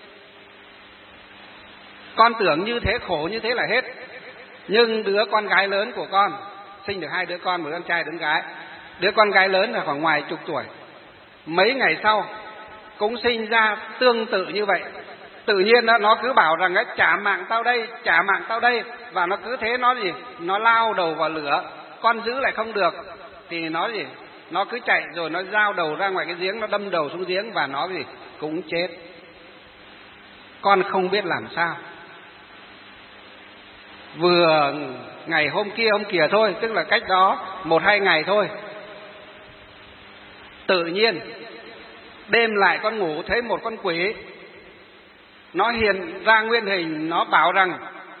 Con tưởng như thế, khổ như thế là hết. Nhưng đứa con gái lớn của con, sinh được hai đứa con, một đứa con trai, đứa con gái. Đứa con gái lớn là khoảng ngoài chục tuổi, mấy ngày sau cũng sinh ra tương tự như vậy. Tự nhiên đó, nó cứ bảo rằng trả mạng tao đây, trả mạng tao đây, và nó cứ thế, nó gì, nó lao đầu vào lửa. Con giữ lại không được thì nó gì, nó cứ chạy rồi nó giao đầu ra ngoài cái giếng, nó đâm đầu xuống giếng và nó gì cũng chết. Con không biết làm sao. Vừa ngày hôm kia hôm kia thôi, tức là cách đó một hai ngày thôi, tự nhiên đêm lại con ngủ thấy một con quỷ nó hiện ra nguyên hình, nó bảo rằng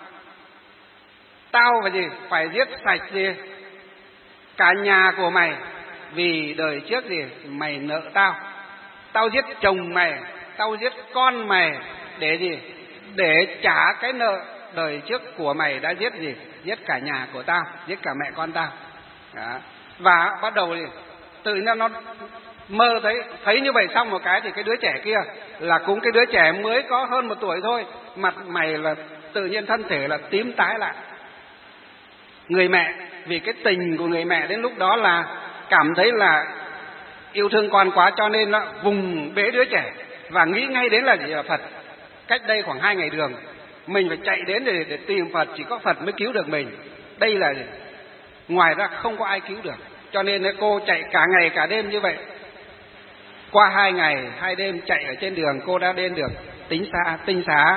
tao phải gì, phải giết sạch gì cả nhà của mày, vì đời trước gì mày nợ tao. Tao giết chồng mày, tao giết con mày để gì, để trả cái nợ đời trước của mày đã giết gì, giết cả nhà của tao, giết cả mẹ con tao. Đó. Và bắt đầu thì tự nhiên nó mơ thấy thấy như vậy, xong một cái thì cái đứa trẻ kia là cũng cái đứa trẻ mới có hơn một tuổi thôi, mặt mày là tự nhiên thân thể là tím tái lại. Người mẹ, vì cái tình của người mẹ đến lúc đó là cảm thấy là yêu thương con quá, cho nên là vùng bế đứa trẻ và nghĩ ngay đến là gì, là Phật. Cách đây khoảng hai ngày đường, mình phải chạy đến để, để tìm Phật, chỉ có Phật mới cứu được mình. Đây là gì? Ngoài ra không có ai cứu được. Cho nên cô chạy cả ngày cả đêm như vậy. Qua hai ngày hai đêm chạy ở trên đường, cô đã đến được tính xá, tinh xá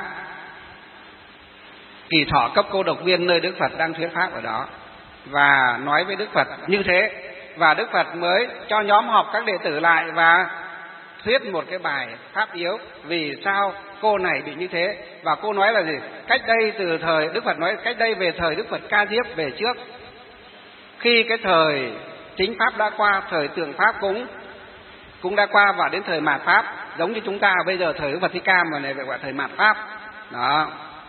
Kỳ Thọ cấp cô độc viên, nơi Đức Phật đang thuyết pháp ở đó, và nói với Đức Phật như thế. Và Đức Phật mới cho nhóm họp các đệ tử lại và thuyết một cái bài pháp yếu vì sao cô này bị như thế. Và cô nói là gì? Cách đây từ thời, Đức Phật nói cách đây về thời Đức Phật Ca Diếp về trước, khi cái thời chính pháp đã qua, thời tượng pháp cũng cũng đã qua, và đến thời mạt pháp, giống như chúng ta bây giờ thời Đức Phật Thích Ca mà này gọi thời mạt pháp. Đó.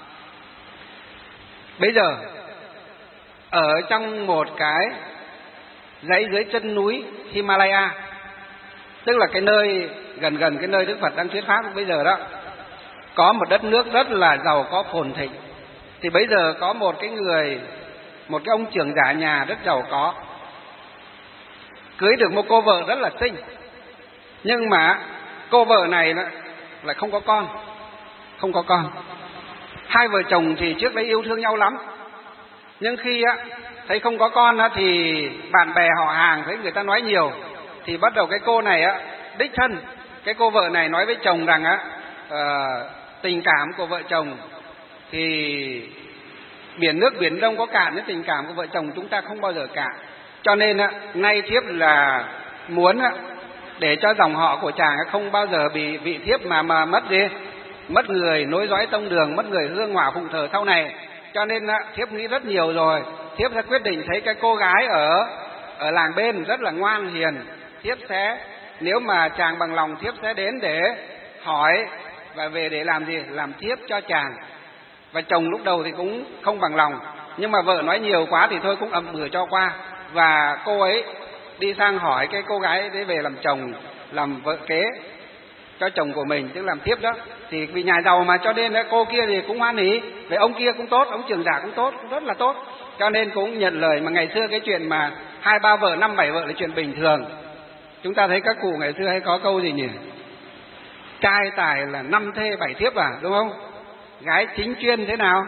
Bây giờ ở trong một cái dãy dưới chân núi Himalaya, tức là cái nơi gần gần cái nơi Đức Phật đang thuyết pháp bây giờ đó, có một đất nước rất là giàu có phồn thịnh. Thì bây giờ có một cái người, một cái ông trưởng giả nhà rất giàu có, cưới được một cô vợ rất là xinh, nhưng mà cô vợ này lại không có con, không có con. Hai vợ chồng thì trước đấy yêu thương nhau lắm, nhưng khi á thấy không có con á, thì bạn bè họ hàng thấy người ta nói nhiều, thì bắt đầu cái cô này á đích thân, cái cô vợ này nói với chồng rằng á uh, tình cảm của vợ chồng thì biển nước biển đông có cạn, nhưng tình cảm của vợ chồng chúng ta không bao giờ cạn. Cho nên á, nay thiếp là muốn á, để cho dòng họ của chàng không bao giờ bị vị thiếp mà mà mất đi, mất người nối dõi tông đường, mất người hương hỏa phụng thờ sau này. Cho nên á, thiếp nghĩ rất nhiều rồi, thiếp sẽ quyết định thấy cái cô gái ở ở làng bên rất là ngoan hiền, thiếp sẽ, nếu mà chàng bằng lòng, thiếp sẽ đến để hỏi và về để làm gì, làm thiếp cho chàng. Và chồng lúc đầu thì cũng không bằng lòng, nhưng mà vợ nói nhiều quá thì thôi cũng ậm ừ cho qua. Và cô ấy đi sang hỏi cái cô gái đấy về làm chồng, làm vợ kế cho chồng của mình, tức làm thiếp đó. Thì vì nhà giàu mà, cho nên cô kia thì cũng hoan hỉ, về ông kia cũng tốt, ông trưởng giả cũng tốt, cũng rất là tốt, cho nên cũng nhận lời. Mà ngày xưa cái chuyện mà hai ba vợ năm bảy vợ là chuyện bình thường. Chúng ta thấy các cụ ngày xưa hay có câu gì nhỉ, trai tài là năm thê bảy thiếp à, đúng không? Gái chính chuyên thế nào,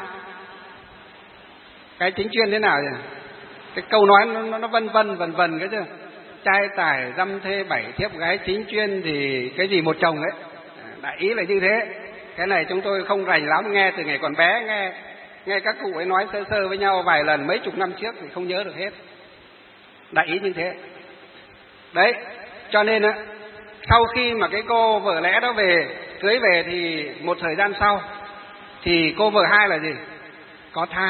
cái chính chuyên thế nào nhỉ? Cái câu nói nó, nó vân vân vần vần cái chứ, trai tài dăm thê bảy thiếp, gái chính chuyên thì cái gì một chồng ấy, đại ý là như thế. Cái này chúng tôi không rành lắm, nghe từ ngày còn bé, nghe nghe các cụ ấy nói sơ sơ với nhau vài lần mấy chục năm trước thì không nhớ được hết, đại ý như thế. Đấy, cho nên á, sau khi mà cái cô vợ lẽ đó về, cưới về thì một thời gian sau thì cô vợ hai là gì? Có thai.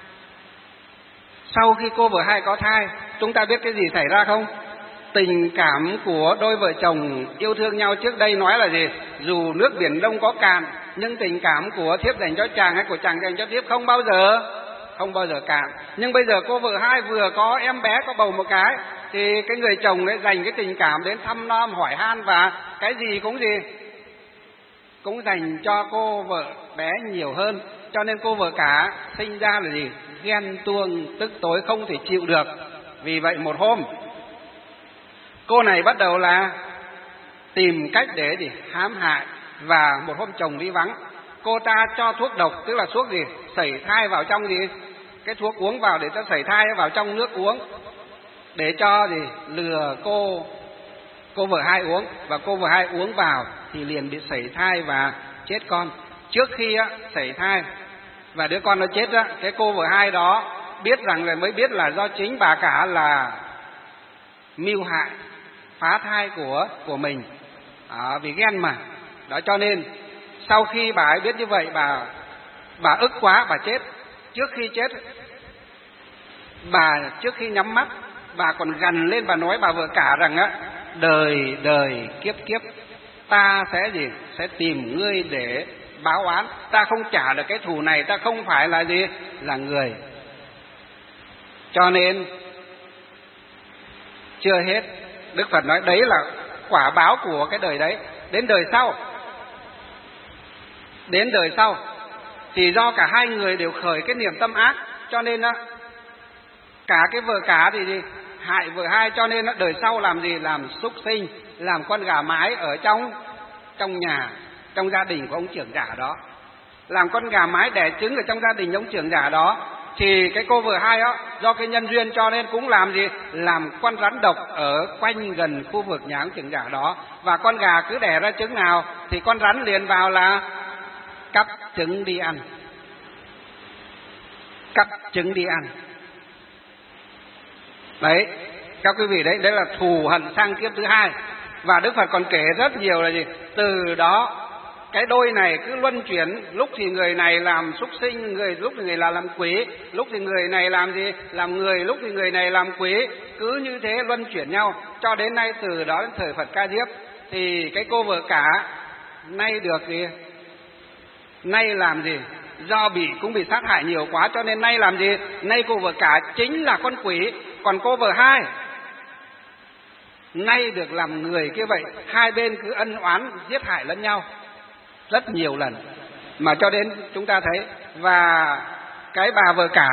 Sau khi cô vợ hai có thai, chúng ta biết cái gì xảy ra không? Tình cảm của đôi vợ chồng yêu thương nhau trước đây nói là gì? Dù nước biển Đông có cạn, nhưng tình cảm của thiếp dành cho chàng hay của chàng dành cho thiếp không bao giờ không bao giờ cạn. Nhưng bây giờ cô vợ hai vừa có em bé, có bầu một cái, thì cái người chồng ấy dành cái tình cảm đến thăm nom hỏi han, và cái gì cũng gì cũng dành cho cô vợ bé nhiều hơn. Cho nên cô vợ cả sinh ra là gì? Ghen tuông tức tối không thể chịu được. Vì vậy một hôm cô này bắt đầu là tìm cách để gì? Hãm hại. Và một hôm chồng đi vắng, cô ta cho thuốc độc, tức là thuốc gì? Sẩy thai vào trong gì? Cái thuốc uống vào để cho sẩy thai vào trong nước uống, để cho gì? Lừa cô cô vợ hai uống. Và cô vợ hai uống vào thì liền bị sẩy thai và chết con. Trước khi á, sẩy thai và đứa con nó chết á, cái cô vợ hai đó biết rằng là mới biết là do chính bà cả là mưu hại, phá thai của của mình, à, vì ghen mà. Đó, cho nên sau khi bà ấy biết như vậy, bà bà ức quá, bà chết. Trước khi chết, bà trước khi nhắm mắt, bà còn gằn lên, bà nói bà vợ cả rằng á, đời đời kiếp kiếp ta sẽ gì? Sẽ tìm ngươi để báo oán. Ta không trả được cái thù này, ta không phải là gì? Là người. Cho nên chưa hết, Đức Phật nói đấy là quả báo của cái đời đấy. Đến đời sau, đến đời sau thì do cả hai người đều khởi cái niềm tâm ác, cho nên á, cả cái vợ cả thì gì? Hại vợ hai, cho nên á, đời sau làm gì? Làm súc sinh, làm con gà mái ở trong trong nhà, trong gia đình của ông trưởng giả đó, làm con gà mái đẻ trứng ở trong gia đình ông trưởng giả đó. Thì cái cô vợ hai đó do cái nhân duyên cho nên cũng làm gì? Làm con rắn độc ở quanh gần khu vực nhà ông trưởng giả đó. Và con gà cứ đẻ ra trứng nào thì con rắn liền vào là cắp trứng đi ăn, cắp trứng đi ăn. Đấy, các quý vị, đấy đấy là thù hận sang kiếp thứ hai. Và Đức Phật còn kể rất nhiều là gì? Từ đó cái đôi này cứ luân chuyển, lúc thì người này làm súc sinh, người lúc thì người là làm quỷ, lúc thì người này làm gì? Làm người, lúc thì người này làm quỷ, cứ như thế luân chuyển nhau cho đến nay. Từ đó đến thời Phật Ca Diếp thì cái cô vợ cả nay được gì? Nay làm gì? Do bị cũng bị sát hại nhiều quá, cho nên nay làm gì? Nay cô vợ cả chính là con quỷ, còn cô vợ hai nay được làm người kia. Vậy hai bên cứ ân oán giết hại lẫn nhau rất nhiều lần, mà cho đến chúng ta thấy. Và cái bà vợ cả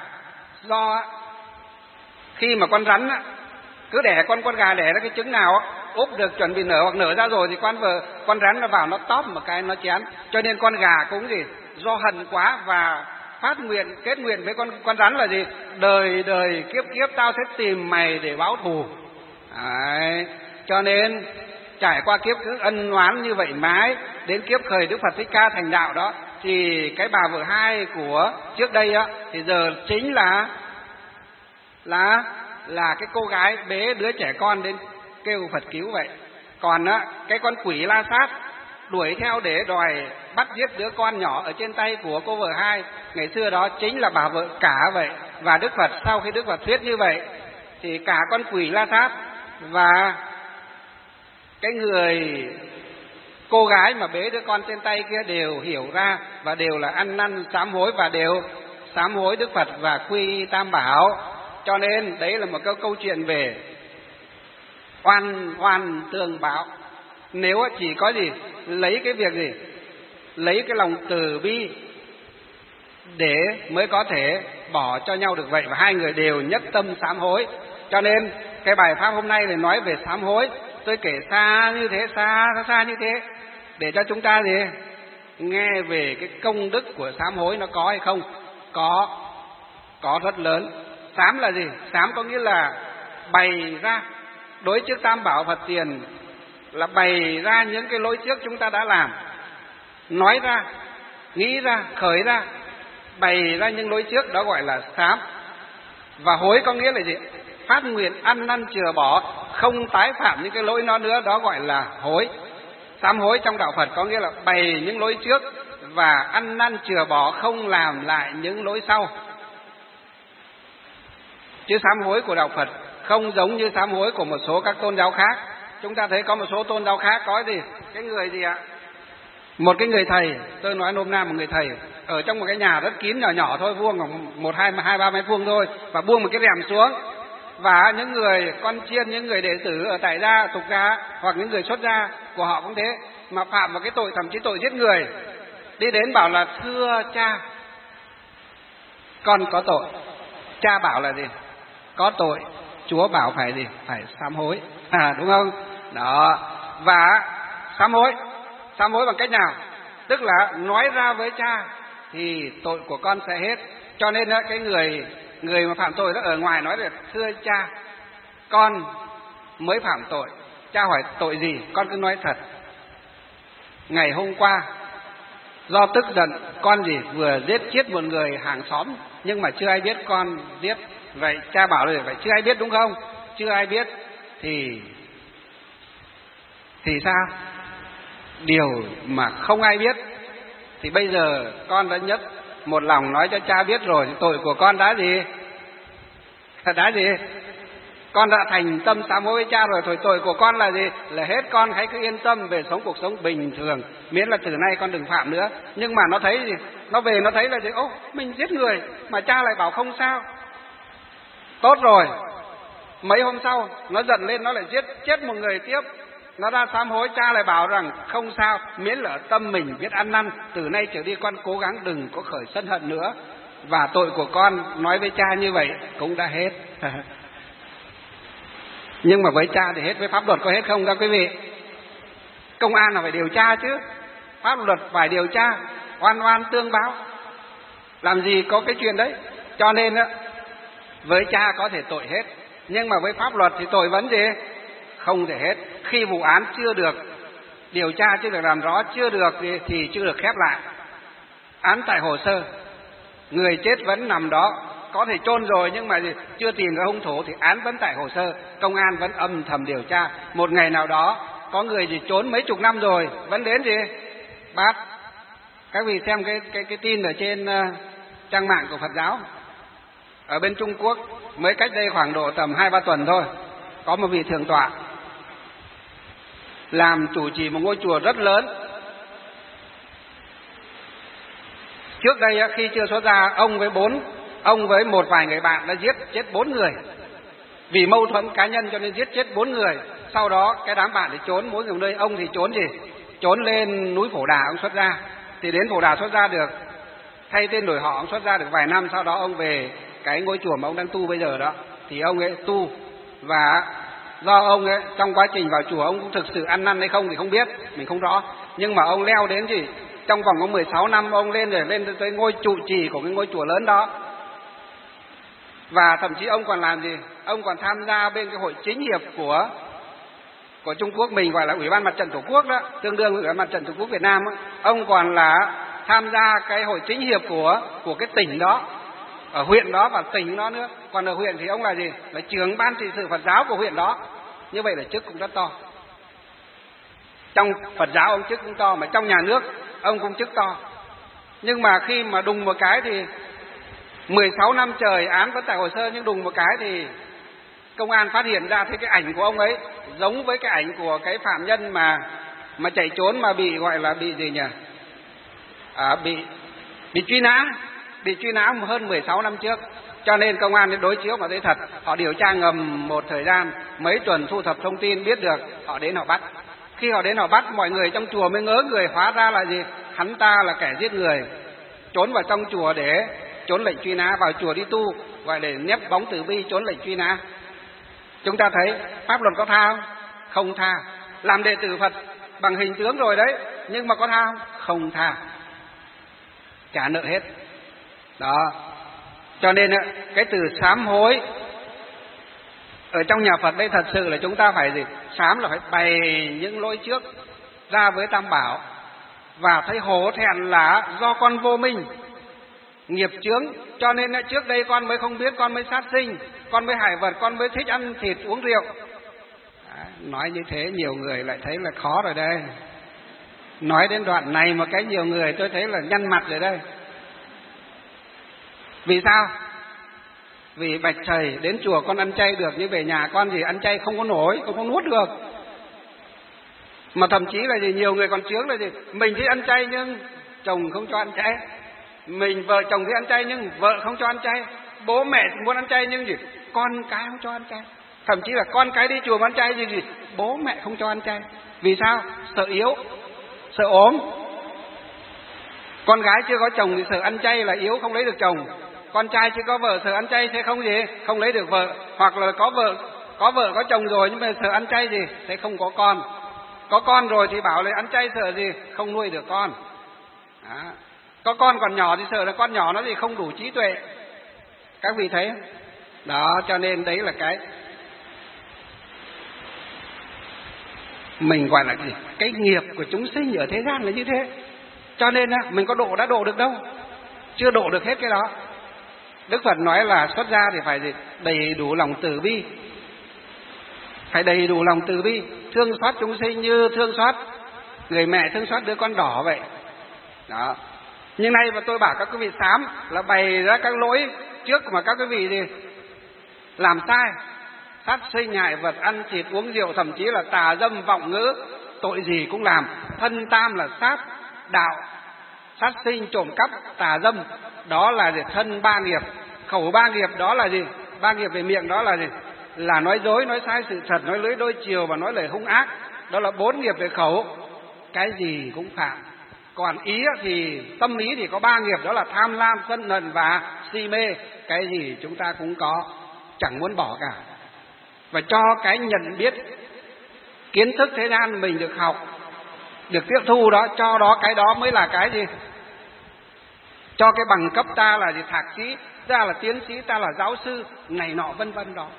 do khi mà con rắn á, cứ đẻ con con gà đẻ ra cái trứng nào á, úp được chuẩn bị nở hoặc nở ra rồi thì con vợ con rắn nó vào nó tóp một cái nó chén. Cho nên con gà cũng gì? Do hận quá và phát nguyện, kết nguyện với con con rắn là gì? Đời đời kiếp kiếp tao sẽ tìm mày để báo thù. Đấy, cho nên trải qua kiếp cứ ân oán như vậy mãi, đến kiếp khởi Đức Phật Thích Ca thành đạo đó, thì cái bà vợ hai của trước đây á, thì giờ chính là là là cái cô gái bế đứa trẻ con đến kêu Phật cứu vậy. Còn á, cái con quỷ La Sát đuổi theo để đòi bắt giết đứa con nhỏ ở trên tay của cô vợ hai ngày xưa đó chính là bà vợ cả vậy. Và Đức Phật sau khi Đức Phật thuyết như vậy thì cả con quỷ La Sát và cái người cô gái mà bế đứa con trên tay kia đều hiểu ra và đều là ăn năn sám hối, và đều sám hối Đức Phật và quy y Tam Bảo. Cho nên đấy là một câu câu chuyện về oan oan tương báo. Nếu chỉ có gì lấy cái việc gì lấy cái lòng từ bi để mới có thể bỏ cho nhau được vậy, và hai người đều nhất tâm sám hối. Cho nên cái bài pháp hôm nay là nói về sám hối. Tôi kể xa như thế, xa xa như thế để cho chúng ta gì nghe về cái công đức của sám hối nó có hay không. Có, có rất lớn. Sám là gì? Sám có nghĩa là bày ra đối trước Tam Bảo Phật tiền, là bày ra những cái lỗi trước chúng ta đã làm, nói ra, nghĩ ra, khởi ra, bày ra những lỗi trước, đó gọi là sám. Và hối có nghĩa là gì? Phát nguyện ăn năn chừa bỏ, không tái phạm những cái lỗi nó nữa, đó gọi là hối. Sám hối trong đạo Phật có nghĩa là bày những lỗi trước và ăn năn chừa bỏ, không làm lại những lỗi sau. Chứ sám hối của đạo Phật không giống như sám hối của một số các tôn giáo khác. Chúng ta thấy có một số tôn giáo khác có gì? Cái người gì ạ? Một cái người thầy, tôi nói nôm na một người thầy, ở trong một cái nhà rất kín nhỏ nhỏ thôi, vuông khoảng một hai hai ba mét vuông thôi, và buông một cái rèm xuống. Và những người con chiên, những người đệ tử ở tại gia, tục gia hoặc những người xuất gia của họ cũng thế, mà phạm vào cái tội, thậm chí tội giết người, đi đến bảo là thưa cha, con có tội. Cha bảo là gì? Có tội. Chúa bảo phải gì? Phải sám hối, à, đúng không? Đó. Và sám hối, sám hối bằng cách nào? Tức là nói ra với cha thì tội của con sẽ hết. Cho nên cái người người mà phạm tội đó ở ngoài nói là thưa cha, con mới phạm tội. Cha hỏi tội gì? Con cứ nói thật. Ngày hôm qua do tức giận con gì vừa giết chết một người hàng xóm, nhưng mà chưa ai biết con giết. Vậy cha bảo là vậy chưa ai biết đúng không? Chưa ai biết thì thì sao? Điều mà không ai biết thì bây giờ con đã nhất một lòng nói cho cha biết rồi, tội của con đã gì? Đã gì? Con đã thành tâm sám hối với cha rồi, thôi tội của con là gì? Là hết, con hãy cứ yên tâm về sống cuộc sống bình thường, miễn là từ nay con đừng phạm nữa. Nhưng mà nó thấy gì? Nó về nó thấy là gì? Ô, mình giết người mà cha lại bảo không sao. Tốt rồi, mấy hôm sau nó giận lên, nó lại giết chết một người tiếp. Nó ra sám hối, cha lại bảo rằng không sao, miễn là tâm mình biết ăn năn, từ nay trở đi con cố gắng đừng có khởi sân hận nữa. Và tội của con nói với cha như vậy cũng đã hết. Nhưng mà với cha thì hết, với pháp luật có hết không các quý vị? Công an là phải điều tra chứ, pháp luật phải điều tra, oan oan tương báo, làm gì có cái chuyện đấy. Cho nên á, với cha có thể tội hết, nhưng mà với pháp luật thì tội vẫn gì? Không thể hết. Khi vụ án chưa được điều tra, chưa được làm rõ, chưa được thì chưa được khép lại. Án tại hồ sơ, người chết vẫn nằm đó, có thể chôn rồi nhưng mà chưa tìm ra hung thủ thì án vẫn tại hồ sơ, công an vẫn âm thầm điều tra. Một ngày nào đó có người gì trốn mấy chục năm rồi vẫn đến gì bắt. Các vị xem cái cái cái tin ở trên uh, trang mạng của Phật giáo ở bên Trung Quốc, mới cách đây khoảng độ tầm hai ba tuần thôi, có một vị thượng tọa làm chủ trì một ngôi chùa rất lớn. Trước đây khi chưa xuất gia, ông với bốn ông với một vài người bạn đã giết chết bốn người vì mâu thuẫn cá nhân, cho nên giết chết bốn người. Sau đó cái đám bạn thì trốn mỗi người một nơi. Ông thì trốn gì? Trốn lên núi Phổ Đà ông xuất gia. Thì đến Phổ Đà xuất gia được, thay tên đổi họ, ông xuất gia được vài năm. Sau đó ông về cái ngôi chùa mà ông đang tu bây giờ đó, thì ông ấy tu. Và do ông ấy trong quá trình vào chùa ông cũng thực sự ăn năn hay không thì không biết, mình không rõ. Nhưng mà ông leo đến gì trong vòng có mười sáu năm ông lên rồi lên tới ngôi trụ trì của cái ngôi chùa lớn đó. Và thậm chí ông còn làm gì? Ông còn tham gia bên cái hội chính hiệp của của Trung Quốc mình, gọi là Ủy ban Mặt trận Tổ quốc đó, tương đương với Ủy ban Mặt trận Tổ quốc Việt Nam đó. Ông còn là tham gia cái hội chính hiệp của của cái tỉnh đó, ở huyện đó và tỉnh đó nữa. Còn ở huyện thì ông là gì? Là trưởng ban trị sự Phật giáo của huyện đó. Như vậy là chức cũng rất to. Trong Phật giáo ông chức cũng to, mà trong nhà nước ông cũng chức to. Nhưng mà khi mà đùng một cái thì mười sáu năm trời án vẫn tại hồ sơ, nhưng đùng một cái thì công an phát hiện ra thấy cái ảnh của ông ấy giống với cái ảnh của cái phạm nhân mà mà chạy trốn mà bị gọi là bị gì nhỉ? À, bị bị truy nã, bị truy nã hơn mười sáu năm trước. Cho nên công an đến đối chiếu mà thấy thật, họ điều tra ngầm một thời gian, mấy tuần thu thập thông tin biết được, họ đến họ bắt. Khi họ đến họ bắt, mọi người trong chùa mới ngớ người, hóa ra là gì? Hắn ta là kẻ giết người, trốn vào trong chùa để trốn lệnh truy nã, vào chùa đi tu, gọi để nép bóng từ bi, trốn lệnh truy nã. Chúng ta thấy pháp luật có tha không? Không tha. Làm đệ tử Phật bằng hình tướng rồi đấy, nhưng mà có tha không? Không tha. Trả nợ hết. Đó. Cho nên cái từ sám hối ở trong nhà Phật đây thật sự là chúng ta phải gì? Sám là phải bày những lỗi trước ra với Tam Bảo, và thấy hổ thẹn là do con vô minh, nghiệp chướng, cho nên trước đây con mới không biết, con mới sát sinh, con mới hại vật, con mới thích ăn thịt uống rượu. Nói như thế nhiều người lại thấy là khó rồi đây. Nói đến đoạn này mà cái nhiều người tôi thấy là nhăn mặt rồi đây. Vì sao? Vì bạch thầy đến chùa con ăn chay được, nhưng về nhà con gì ăn chay không có nổi, không có nuốt được. Mà thậm chí là gì, nhiều người còn chướng là gì, mình thì ăn chay nhưng chồng không cho ăn chay, mình vợ chồng thì ăn chay nhưng vợ không cho ăn chay, bố mẹ muốn ăn chay nhưng gì con cái không cho ăn chay, thậm chí là con cái đi chùa mà ăn chay gì gì bố mẹ không cho ăn chay. Vì sao? Sợ yếu, sợ ốm. Con gái chưa có chồng thì sợ ăn chay là yếu, không lấy được chồng. Con trai chưa có vợ sợ ăn chay sẽ không gì không lấy được vợ. Hoặc là có vợ có vợ có chồng rồi nhưng mà sợ ăn chay gì sẽ không có con. Có con rồi thì bảo là ăn chay sợ gì không nuôi được con. Đó. Có con còn nhỏ thì sợ là con nhỏ nó gì không đủ trí tuệ. Các vị thấy không? Đó, cho nên đấy là cái mình gọi là gì? Cái nghiệp của chúng sinh ở thế gian là như thế. Cho nên mình có độ đã độ được đâu, chưa độ được hết cái đó. Đức Phật nói là xuất gia thì phải gì? Đầy đủ lòng từ bi, phải đầy đủ lòng từ bi, thương xót chúng sinh như thương xót người mẹ thương xót đứa con đỏ vậy. Đó. Nhưng nay mà tôi bảo các quý vị sám là bày ra các lỗi trước mà các quý vị gì làm sai, sát sinh, hại vật, ăn thịt, uống rượu, thậm chí là tà dâm, vọng ngữ, tội gì cũng làm. Thân tam là sát đạo, sát sinh, trộm cắp, tà dâm, đó là gì? Thân ba nghiệp. Khẩu ba nghiệp đó là gì? Ba nghiệp về miệng đó là gì? Là nói dối, nói sai sự thật, nói lưỡi đôi chiều và nói lời hung ác. Đó là bốn nghiệp về khẩu, cái gì cũng phạm. Còn ý thì tâm ý thì có ba nghiệp, đó là tham lam, sân hận và si mê. Cái gì chúng ta cũng có, chẳng muốn bỏ cả. Và cho cái nhận biết kiến thức thế gian mình được học, được tiếp thu đó, cho đó cái đó mới là cái gì? Cho cái bằng cấp ta là gì? Thạc sĩ, ta là tiến sĩ, ta là giáo sư, này nọ vân vân đó.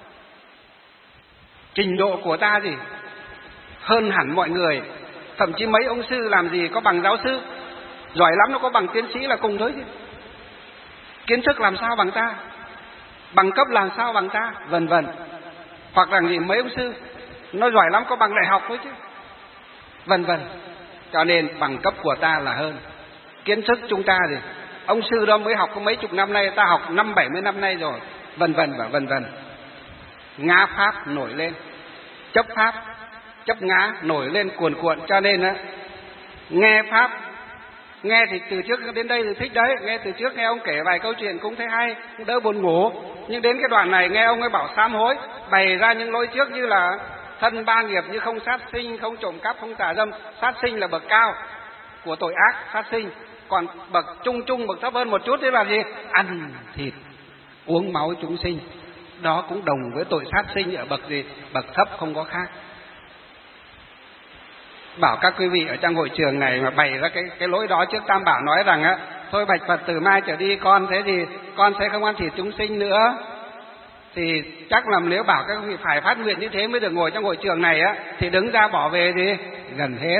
Trình độ của ta gì? Hơn hẳn mọi người. Thậm chí mấy ông sư làm gì có bằng giáo sư, giỏi lắm nó có bằng tiến sĩ là cùng thôi chứ. Kiến thức làm sao bằng ta, bằng cấp làm sao bằng ta, vân vân. Hoặc là gì mấy ông sư nó giỏi lắm có bằng đại học thôi chứ, vân vân. Cho nên bằng cấp của ta là hơn. Kiến thức chúng ta thì ông sư đó mới học có mấy chục năm nay, ta học năm bảy mươi năm nay rồi, vân vân và vân vân. Ngã pháp nổi lên, chấp pháp, chấp ngã nổi lên cuồn cuộn. Cho nên á, nghe pháp, nghe thì từ trước đến đây thì thích đấy, nghe từ trước nghe ông kể vài câu chuyện cũng thấy hay, cũng đỡ buồn ngủ. Nhưng đến cái đoạn này nghe ông ấy bảo sám hối, bày ra những lỗi trước như là thân ba nghiệp, như không sát sinh, không trộm cắp, không tà dâm. Sát sinh là bậc cao của tội ác, sát sinh. Còn bậc trung trung, bậc thấp hơn một chút thế là gì? Ăn thịt, uống máu chúng sinh. Đó cũng đồng với tội sát sinh ở bậc gì? Bậc thấp, không có khác. Bảo các quý vị ở trong hội trường này mà bày ra cái cái lỗi đó trước Tam Bảo nói rằng á, thôi bạch Phật từ mai trở đi con thế gì con sẽ không ăn thịt chúng sinh nữa, thì chắc là nếu bảo các quý vị phải phát nguyện như thế mới được ngồi trong hội trường này á, thì đứng ra bỏ về thì gần hết.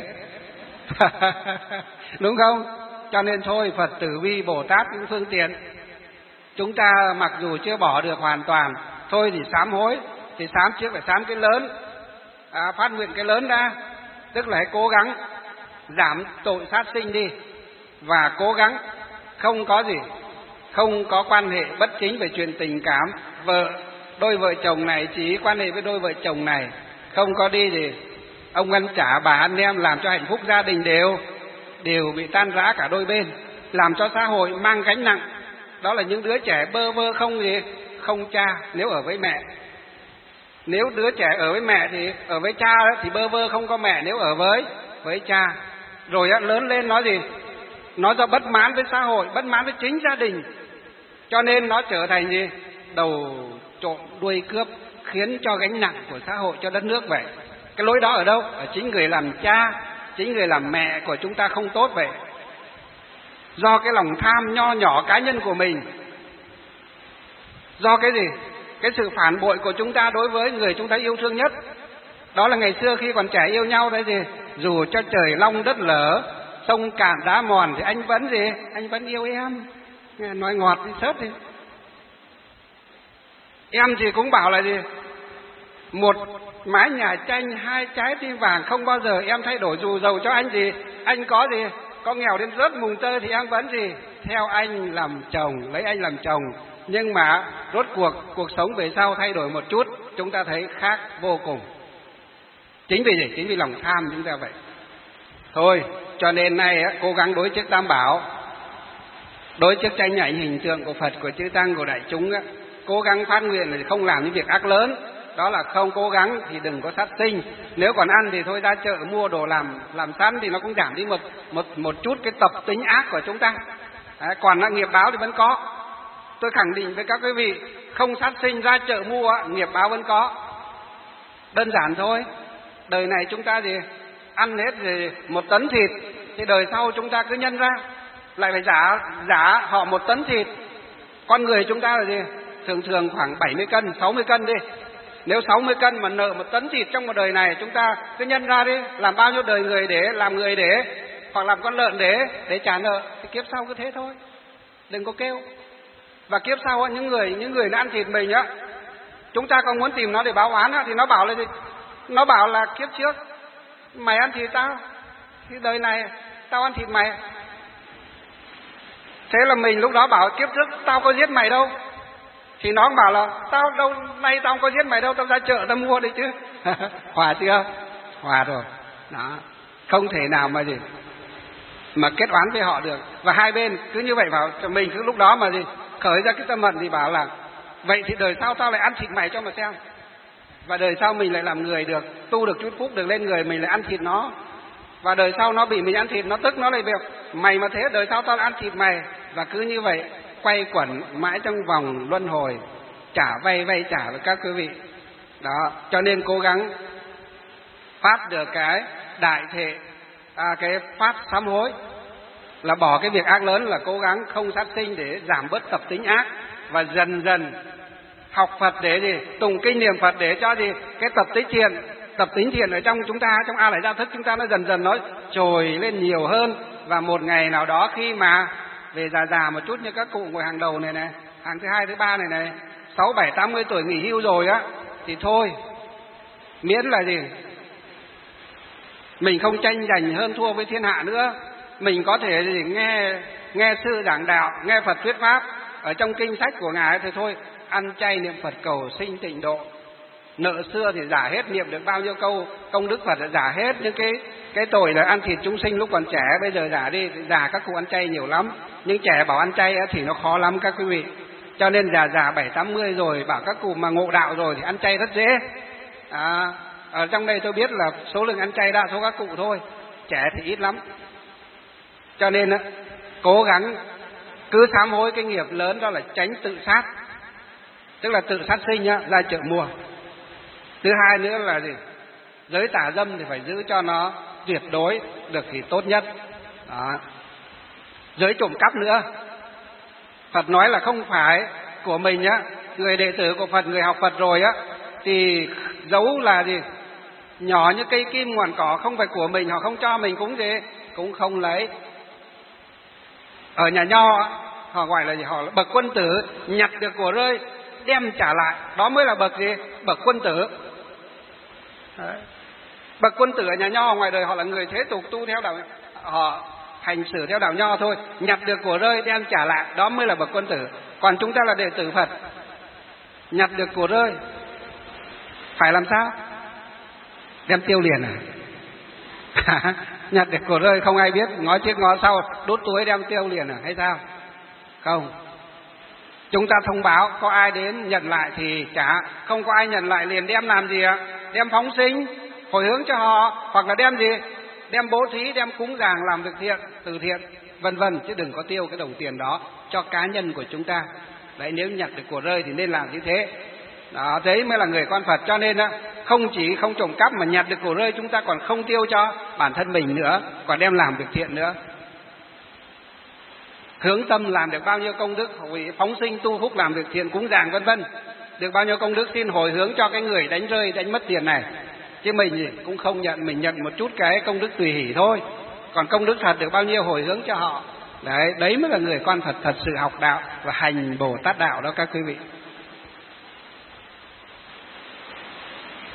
Đúng không? Cho nên thôi, Phật tử vi Bồ Tát những phương tiện, chúng ta mặc dù chưa bỏ được hoàn toàn, thôi thì sám hối, thì sám trước phải sám cái lớn, à, phát nguyện cái lớn ra. Tức là hãy cố gắng giảm tội sát sinh đi, và cố gắng không có gì, không có quan hệ bất chính về chuyện tình cảm. Vợ, đôi vợ chồng này chỉ quan hệ với đôi vợ chồng này, không có đi thì ông ăn chả bà anh em, làm cho hạnh phúc gia đình đều đều bị tan rã cả đôi bên, làm cho xã hội mang gánh nặng. Đó là những đứa trẻ bơ vơ không gì, không cha nếu ở với mẹ. Nếu đứa trẻ ở với mẹ thì ở với cha đó, thì bơ vơ không có mẹ nếu ở với với cha. Rồi á, lớn lên nó gì? Nó do bất mãn với xã hội, bất mãn với chính gia đình. Cho nên nó trở thành gì? Đầu trộm đuôi cướp, khiến cho gánh nặng của xã hội, cho đất nước vậy. Cái lỗi đó ở đâu? Ở chính người làm cha, chính người làm mẹ của chúng ta không tốt vậy. Do cái lòng tham nho nhỏ cá nhân của mình. Do cái gì? Cái sự phản bội của chúng ta đối với người chúng ta yêu thương nhất. Đó là ngày xưa khi còn trẻ yêu nhau đấy gì? Dù cho trời long đất lở, sông cạn đá mòn thì anh vẫn gì? Anh vẫn yêu em. Nói ngọt đi sớt đi. Em thì cũng bảo là gì? một mái nhà tranh, hai trái tim vàng, không bao giờ em thay đổi dù giàu cho anh gì. Anh có gì, có nghèo đến rớt mùng tơi thì em vẫn gì, theo anh làm chồng, lấy anh làm chồng. Nhưng mà rốt cuộc cuộc sống về sau thay đổi một chút, chúng ta thấy khác vô cùng. Chính vì gì? Chính vì lòng tham chúng ta vậy. Thôi, cho nên nay á, cố gắng đối trước Tam Bảo, đối trước tranh ảnh hình tượng của Phật, của chư Tăng, của đại chúng á, cố gắng phát nguyện là không làm những việc ác lớn. Đó là không cố gắng thì đừng có sát sinh. Nếu còn ăn thì thôi ra chợ mua đồ làm làm sẵn thì nó cũng giảm đi một một một chút cái tập tính ác của chúng ta. Đấy, còn là nghiệp báo thì vẫn có. Tôi khẳng định với các quý vị, không sát sinh ra chợ mua, nghiệp báo vẫn có. Đơn giản thôi. Đời này chúng ta gì ăn hết thì một tấn thịt, thì đời sau chúng ta cứ nhân ra lại phải giả giả họ một tấn thịt. Con người chúng ta là gì? Thường thường khoảng bảy mươi cân, sáu mươi cân đi. Nếu sáu mươi cân mà nợ một tấn thịt trong một đời này, chúng ta cứ nhân ra đi, làm bao nhiêu đời người để làm người để, hoặc làm con lợn để để trả nợ, thì kiếp sau cứ thế thôi. Đừng có kêu. Và kiếp sau những người những người nó ăn thịt mình á, chúng ta còn muốn tìm nó để báo oán á, thì nó bảo là gì? Nó bảo là kiếp trước mày ăn thịt tao, thì đời này tao ăn thịt mày. Thế là mình lúc đó bảo kiếp trước tao có giết mày đâu, thì nó bảo là tao đâu nay tao không có giết mày đâu, tao ra chợ tao mua đấy chứ. Hòa chưa? Hòa rồi. Đó, không thể nào mà gì mà kết oán với họ được. Và hai bên cứ như vậy vào, mình cứ lúc đó mà gì khởi ra cái tâm hận thì bảo là vậy thì đời sau tao lại ăn thịt mày cho mà xem. Và đời sau mình lại làm người được, tu được chút phúc được lên người, mình lại ăn thịt nó. Và đời sau nó bị mình ăn thịt, nó tức, nó lại việc mày mà thế đời sau tao lại ăn thịt mày. Và cứ như vậy quay quẩn mãi trong vòng luân hồi, trả vay vay trả với các quý vị. Đó, cho nên cố gắng phát được cái đại thệ, à, cái phát sám hối, là bỏ cái việc ác lớn, là cố gắng không sát sinh để giảm bớt tập tính ác, và dần dần học Phật để gì tùng kinh niệm Phật để cho gì cái tập tính thiện, tập tính thiện ở trong chúng ta, trong A Lại Gia Thức chúng ta nó dần dần nó trồi lên nhiều hơn. Và một ngày nào đó khi mà về già già một chút, như các cụ ngồi hàng đầu này này, hàng thứ hai thứ ba này này, sáu bảy tám mươi tuổi nghỉ hưu rồi á, thì thôi, miễn là gì mình không tranh giành hơn thua với thiên hạ nữa, mình có thể gì nghe nghe sư giảng đạo, nghe Phật thuyết pháp ở trong kinh sách của ngài thì thôi, ăn chay niệm Phật cầu sinh tịnh độ. Nợ xưa thì giả hết, niệm được bao nhiêu câu công đức Phật là giả hết. Những cái cái tội là ăn thịt chúng sinh lúc còn trẻ, bây giờ giả đi, giả các cụ ăn chay nhiều lắm. Nhưng trẻ bảo ăn chay thì nó khó lắm các quý vị. Cho nên già già bảy tám mươi rồi bảo các cụ mà ngộ đạo rồi thì ăn chay rất dễ. À, ở trong đây tôi biết là số lượng ăn chay đa số các cụ thôi, trẻ thì ít lắm. Cho nên á, cố gắng cứ sám hối cái nghiệp lớn, đó là tránh tự sát, tức là tự sát sinh á, ra chợ mua. Thứ hai nữa là gì? Giới tà dâm thì phải giữ cho nó tuyệt đối được thì tốt nhất. Đó. Giới trộm cắp nữa, Phật nói là không phải của mình á, người đệ tử của Phật, người học Phật rồi á, thì giấu là gì? Nhỏ như cây kim ngọn cỏ, không phải của mình, họ không cho mình cũng gì, cũng không lấy. Ở nhà Nho họ gọi là gì? Họ là bậc quân tử, nhặt được của rơi đem trả lại, đó mới là bậc gì? Bậc quân tử. Đấy. Bậc quân tử ở nhà Nho ngoài đời họ là người thế tục tu theo đạo, họ hành xử theo đạo Nho thôi, nhặt được của rơi đem trả lại, đó mới là bậc quân tử. Còn chúng ta là đệ tử Phật, nhặt được của rơi phải làm sao? Đem tiêu liền à? Nhặt được của rơi không ai biết, ngó trước ngó sau, đốt túi đem tiêu liền à hay sao? Không. Chúng ta thông báo, có ai đến nhận lại thì trả, không có ai nhận lại liền đem làm gì ạ? Đem phóng sinh, hồi hướng cho họ, hoặc là đem gì? Đem bố thí, đem cúng dường làm việc thiện, từ thiện, vân vân, chứ đừng có tiêu cái đồng tiền đó cho cá nhân của chúng ta. Đấy, nếu nhặt được của rơi thì nên làm như thế. Đó, đấy mới là người con Phật. Cho nên á, không chỉ không trộm cắp mà nhặt được của rơi chúng ta còn không tiêu cho bản thân mình nữa, còn đem làm việc thiện nữa. Hướng tâm làm được bao nhiêu công đức, phóng sinh tu phúc làm việc thiện cúng dường vân vân, được bao nhiêu công đức xin hồi hướng cho cái người đánh rơi đánh mất tiền này. Chứ mình gì cũng không nhận, mình nhận một chút cái công đức tùy hỷ thôi, còn công đức thật được bao nhiêu hồi hướng cho họ. Đấy, đấy mới là người con Phật thật sự học đạo và hành Bồ Tát đạo đó các quý vị.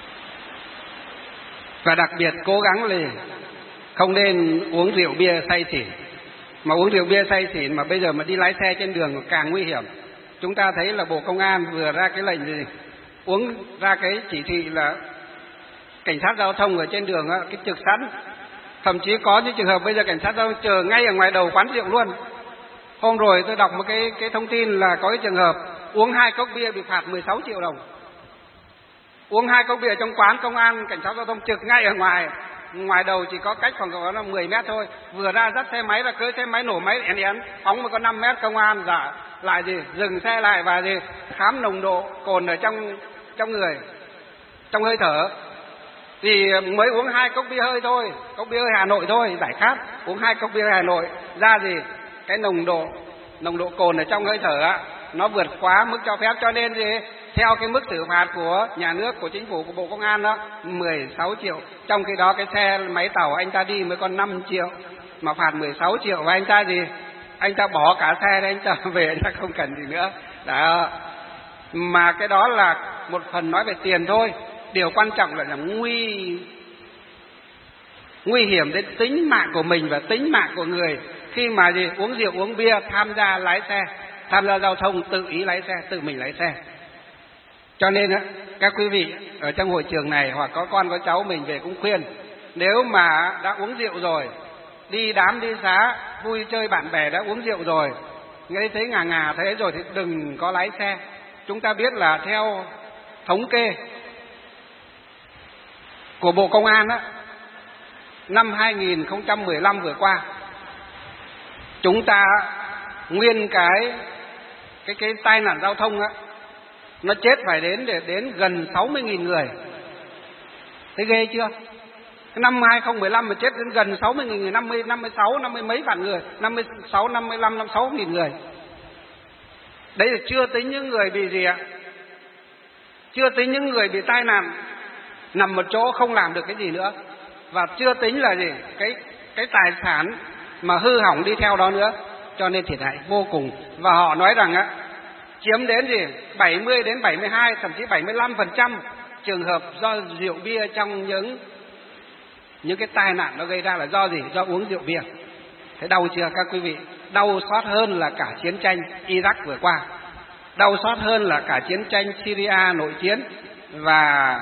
Và đặc biệt cố gắng là không nên uống rượu bia say xỉn. Mà uống rượu bia say xỉn mà bây giờ mà đi lái xe trên đường càng nguy hiểm. Chúng ta thấy là Bộ Công an vừa ra cái lệnh gì, uống ra cái chỉ thị là cảnh sát giao thông ở trên đường á, cái trực sẵn. Thậm chí có những trường hợp bây giờ cảnh sát giao thông chờ ngay ở ngoài đầu quán rượu luôn. Hôm rồi tôi đọc một cái cái thông tin là có cái trường hợp uống hai cốc bia bị phạt mười sáu triệu đồng. Uống hai cốc bia trong quán, công an cảnh sát giao thông trực ngay ở ngoài, ngoài đầu chỉ có cách khoảng có là mười mét thôi. Vừa ra dắt xe máy là cưỡi xe máy nổ máy én én phóng mà có năm mét, công an giả lại gì dừng xe lại và gì khám nồng độ cồn ở trong trong người, trong hơi thở. Thì mới uống hai cốc bia hơi thôi, cốc bia hơi Hà Nội thôi, giải khát, uống hai cốc bia Hà Nội ra gì cái nồng độ nồng độ cồn ở trong hơi thở á, nó vượt quá mức cho phép, cho nên gì theo cái mức xử phạt của nhà nước, của chính phủ, của Bộ Công an đó mười sáu triệu. Trong khi đó cái xe máy tàu anh ta đi mới còn năm triệu mà phạt mười sáu triệu, và anh ta gì anh ta bỏ cả xe đấy, anh ta về, anh ta không cần gì nữa đó. Mà cái đó là một phần nói về tiền thôi. Điều quan trọng là, là nguy nguy hiểm đến tính mạng của mình và tính mạng của người khi mà gì uống rượu uống bia tham gia lái xe, tham gia giao thông, tự ý lái xe, tự mình lái xe. Cho nên á, các quý vị ở trong hội trường này hoặc có con có cháu mình về cũng khuyên, nếu mà đã uống rượu rồi, đi đám đi xá vui chơi bạn bè đã uống rượu rồi, nghe thấy ngà ngà thế rồi thì đừng có lái xe. Chúng ta biết là theo thống kê của Bộ Công an á, năm hai nghìn không trăm mười lăm vừa qua, chúng ta nguyên cái cái cái tai nạn giao thông á, nó chết phải đến để đến gần sáu mươi nghìn người. Thấy ghê chưa? Cái năm hai nghìn không trăm mười lăm mà chết đến gần sáu mươi nghìn người, năm mươi, năm mươi sáu, năm mươi mấy vạn người, năm mươi sáu, năm mươi lăm, năm mươi sáu nghìn người. Đấy là chưa tính những người bị gì ạ? Chưa tính những người bị tai nạn nằm một chỗ không làm được cái gì nữa, và chưa tính là gì cái cái tài sản mà hư hỏng đi theo đó nữa. Cho nên thiệt hại vô cùng. Và họ nói rằng á, chiếm đến gì bảy mươi đến bảy mươi hai, thậm chí bảy mươi lăm phần trăm trường hợp do rượu bia trong những những cái tai nạn nó gây ra là do gì? Do uống rượu bia. Thế đau chưa các quý vị? Đau xót hơn là cả chiến tranh Iraq vừa qua, đau xót hơn là cả chiến tranh Syria nội chiến và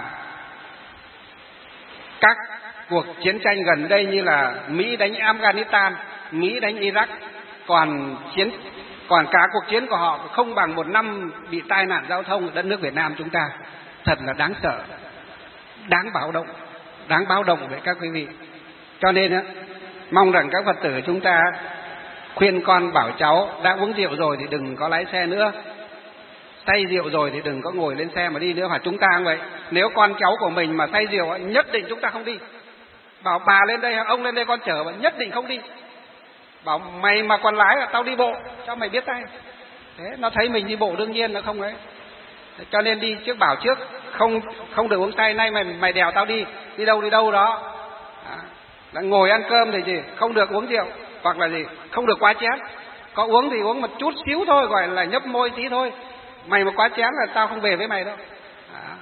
các cuộc chiến tranh gần đây như là Mỹ đánh Afghanistan, Mỹ đánh Iraq. Còn chiến còn cả cuộc chiến của họ không bằng một năm bị tai nạn giao thông ở đất nước Việt Nam chúng ta. Thật là đáng sợ, đáng báo động, đáng báo động với các quý vị. Cho nên á, mong rằng các Phật tử chúng ta khuyên con bảo cháu đã uống rượu rồi thì đừng có lái xe nữa, say rượu rồi thì đừng có ngồi lên xe mà đi nữa. Hoặc chúng ta cũng vậy, nếu con cháu của mình mà say rượu nhất định chúng ta không đi. Bảo bà lên đây, ông lên đây con chở, mà nhất định không đi. Bảo mày mà còn lái là tao đi bộ cho mày biết tay. Thế nó thấy mình đi bộ đương nhiên nó không ấy. Cho nên đi trước, bảo trước không không được uống say. Nay mày mày đèo tao đi, đi đâu đi đâu đó. À, là ngồi ăn cơm thì gì không được uống rượu, hoặc là gì không được quá chén. Có uống thì uống một chút xíu thôi, gọi là nhấp môi tí thôi. Mày mà quá chén là tao không về với mày đâu. À,